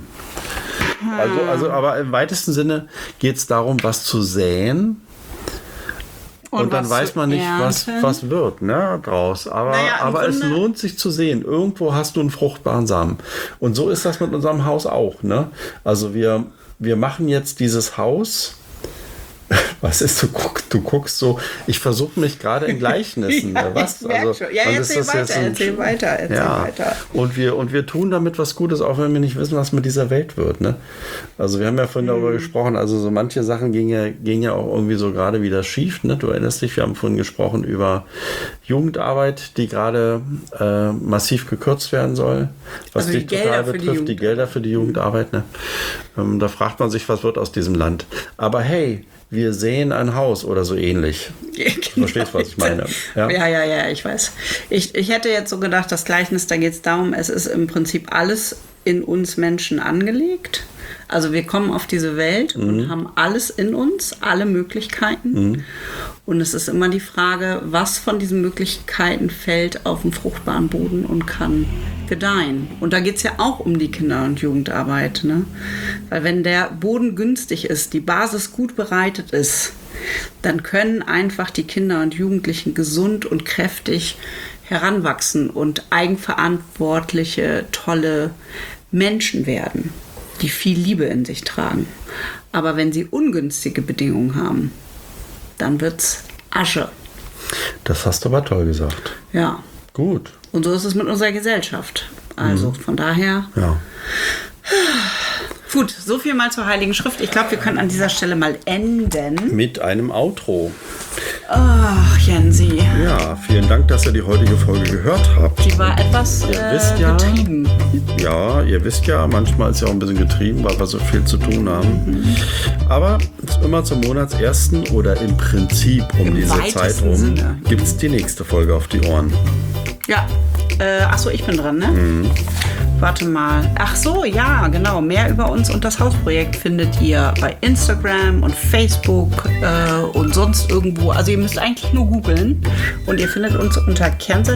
B: Also, also aber im weitesten Sinne geht es darum, was zu säen. Und,
A: Und
B: dann
A: was
B: weiß
A: zu
B: man nicht, was,
A: ernten.
B: was wird, ne, draus. Aber,
A: Naja, im
B: aber es
A: Grunde-
B: lohnt sich zu sehen. Irgendwo hast du einen fruchtbaren Samen. Und so ist das mit unserem Haus auch, ne? Also wir, wir machen jetzt dieses Haus. Was ist, du, guck, du guckst so, ich versuche mich gerade in Gleichnissen.
A: Ja,
B: ne? Was?
A: ich merk schon. Ja,
B: wann
A: erzähl
B: ist das jetzt
A: weiter,
B: ein-
A: erzähl weiter, erzähl
B: ja.
A: weiter.
B: Und wir, und wir tun damit was Gutes, auch wenn wir nicht wissen, was mit dieser Welt wird. Ne? Also wir haben ja vorhin darüber gesprochen, also so manche Sachen gingen ja, gingen ja auch irgendwie so gerade wieder schief. Ne? Du erinnerst dich, wir haben vorhin gesprochen über Jugendarbeit, die gerade äh, massiv gekürzt werden soll. Was
A: Also die
B: dich total
A: Gelder für die
B: betrifft, die Gelder für die Jugendarbeit. Ne? Ähm, da fragt man sich, was wird aus diesem Land. Aber hey, wir sehen ein Haus oder so ähnlich. Du verstehst, was ich meine.
A: Ja,
B: Ja,
A: ja, ja, ich weiß. Ich, ich hätte jetzt so gedacht, das Gleichnis, da geht es darum, es ist im Prinzip alles in uns Menschen angelegt. Also wir kommen auf diese Welt
B: Mhm.
A: und haben alles in uns, alle Möglichkeiten.
B: Mhm.
A: Und es ist immer die Frage, was von diesen Möglichkeiten fällt auf den fruchtbaren Boden und kann gedeihen. Und da geht es ja auch um die Kinder- und Jugendarbeit. Ne? Weil wenn der Boden günstig ist, die Basis gut bereitet ist, dann können einfach die Kinder und Jugendlichen gesund und kräftig heranwachsen und eigenverantwortliche, tolle Menschen werden, die viel Liebe in sich tragen. Aber wenn sie ungünstige Bedingungen haben, dann wird's Asche.
B: das hast du aber toll gesagt.
A: Ja.
B: Gut.
A: Und so ist es mit unserer Gesellschaft. Also von daher,
B: Ja.
A: gut, so viel mal zur Heiligen Schrift. Ich glaube, wir können an dieser Stelle mal enden.
B: Mit einem Outro.
A: Ach, Jensi,
B: Ja, vielen Dank, dass ihr die heutige Folge gehört habt.
A: die war etwas
B: Ihr
A: äh,
B: wisst ja-
A: getrieben.
B: Ja, ihr wisst ja, manchmal ist ja auch ein bisschen getrieben, weil wir so viel zu tun haben. Aber immer zum Monatsersten oder im Prinzip um
A: Im
B: diese
A: weitesten
B: Zeit rum
A: Sinne.
B: gibt es die nächste Folge auf die Ohren.
A: Ja, äh, achso, ich bin dran, ne?
B: Mhm.
A: warte mal. Ach so, ja, genau. Mehr über uns und das Hausprojekt findet ihr bei Instagram und Facebook äh, und sonst irgendwo. Also ihr müsst eigentlich nur googeln und ihr findet uns unter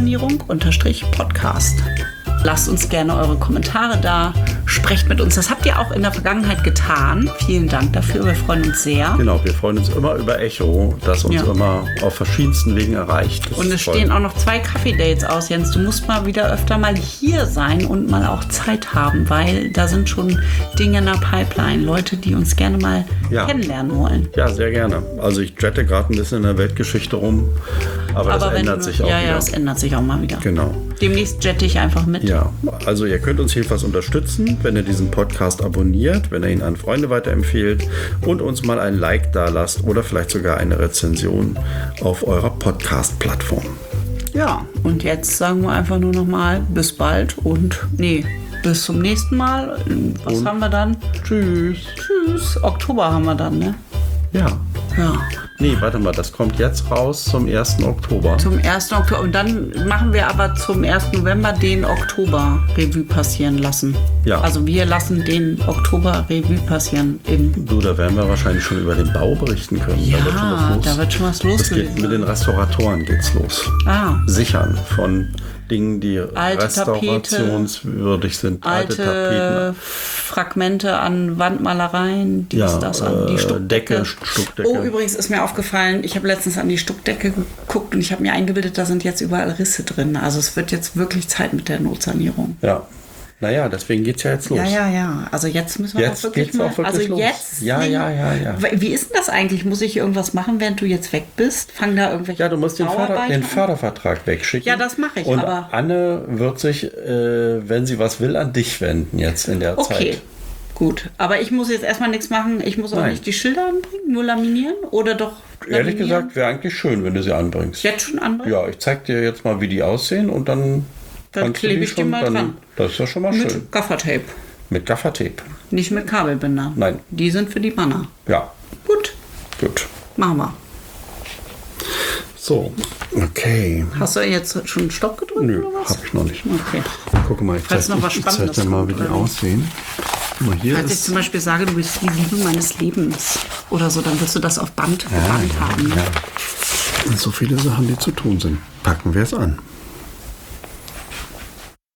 A: Kernsanierung-Podcast. Lasst uns gerne eure Kommentare da. Sprecht mit uns. Das habt ihr auch in der Vergangenheit getan. Vielen Dank dafür. Wir freuen uns sehr.
B: Genau, wir freuen uns immer über Echo, das uns
A: Ja.
B: immer auf verschiedensten Wegen erreicht. Das
A: Und es
B: ist toll.
A: stehen auch noch zwei Kaffee-Dates aus, Jens. Du musst mal wieder öfter mal hier sein und mal auch Zeit haben, weil da sind schon Dinge in der Pipeline. Leute, die uns gerne mal
B: Ja.
A: kennenlernen wollen.
B: Ja, sehr gerne. Also ich jette gerade ein bisschen in der Weltgeschichte rum, aber, das
A: wenn
B: ändert
A: du,
B: sich auch
A: ja,
B: wieder.
A: Ja, das ändert sich auch mal wieder.
B: Genau.
A: Demnächst jette ich einfach mit.
B: Ja, also ihr könnt uns jedenfalls unterstützen, wenn ihr diesen Podcast abonniert, wenn ihr ihn an Freunde weiterempfehlt und uns mal ein Like da lasst oder vielleicht sogar eine Rezension auf eurer Podcast-Plattform.
A: Ja, und jetzt sagen wir einfach nur noch mal bis bald und nee, bis zum nächsten Mal. Was haben wir dann?
B: Tschüss.
A: Tschüss. Oktober haben wir dann, ne?
B: Ja.
A: Ja.
B: Nee, warte mal, das kommt jetzt raus zum ersten Oktober.
A: Zum ersten Oktober. Und dann machen wir aber zum ersten November den Oktober Revue passieren lassen.
B: Ja.
A: Also wir lassen den Oktober Revue passieren. Im
B: Du, da werden wir wahrscheinlich schon über den Bau berichten können.
A: ja,
B: da wird schon was los.
A: da wird schon was los
B: Das geht
A: gewesen
B: mit den Restauratoren geht's los.
A: Ah,
B: Sichern von Dingen, die
A: Alte
B: restaurationswürdig sind. Alte, Tapeten.
A: alte Fragmente an Wandmalereien, dies,
B: Ja,
A: das an die
B: äh,
A: Stuckdecke.
B: Decke, Stuckdecke.
A: Oh, übrigens ist mir aufgefallen, ich habe letztens an die Stuckdecke geguckt und ich habe mir eingebildet, da sind jetzt überall Risse drin. Also es wird jetzt wirklich Zeit mit der Notsanierung.
B: Ja. Naja, deswegen geht's ja jetzt los.
A: Ja, ja, ja. Also jetzt müssen wir
B: Jetzt
A: auch wirklich
B: geht's
A: mal.
B: auch wirklich
A: also
B: los.
A: jetzt.
B: Ja, ja, ja, ja.
A: Wie ist denn das eigentlich? Muss ich irgendwas machen, während du jetzt weg bist? Fangen da irgendwelche
B: Ja, du musst den, Förder,
A: Bauarbeiten
B: den
A: an?
B: Fördervertrag wegschicken.
A: Ja, das mache ich,
B: Und
A: aber-
B: Anne wird sich, äh, wenn sie was will, an dich wenden jetzt in der
A: Okay.
B: Zeit.
A: Gut, aber ich muss jetzt erstmal nichts machen. Ich muss auch
B: Nein.
A: nicht die Schilder anbringen, nur laminieren oder doch
B: Ehrlich
A: laminieren?
B: gesagt, wäre eigentlich schön, wenn du sie anbringst.
A: Jetzt schon anbringen?
B: Ja, ich zeig dir jetzt mal, wie die aussehen und dann,
A: Dann
B: kannst du
A: klebe
B: die
A: ich die
B: schon
A: mal
B: dann,
A: dran.
B: Das ist ja schon mal schön.
A: Mit Gaffertape,
B: Mit Gaffertape.
A: nicht mit Kabelbinder.
B: Nein.
A: Die sind für die Banner.
B: Ja,
A: Gut,
B: gut.
A: machen wir.
B: So, okay.
A: Hast du jetzt schon einen Stopp gedrückt
B: Nö,
A: oder was?
B: hab ich noch nicht.
A: Okay.
B: Guck mal, ich
A: Falls
B: zeig,
A: noch was
B: ich zeig
A: Spannendes
B: dir mal, wie
A: kommt,
B: die
A: oder?
B: aussehen. Guck mal, hier
A: Falls ich
B: ist...
A: zum Beispiel sage, du bist die Liebe meines Lebens oder so, dann wirst du das auf Band gebannt haben. Ne?
B: So viele Sachen, die zu tun sind. Packen wir es an.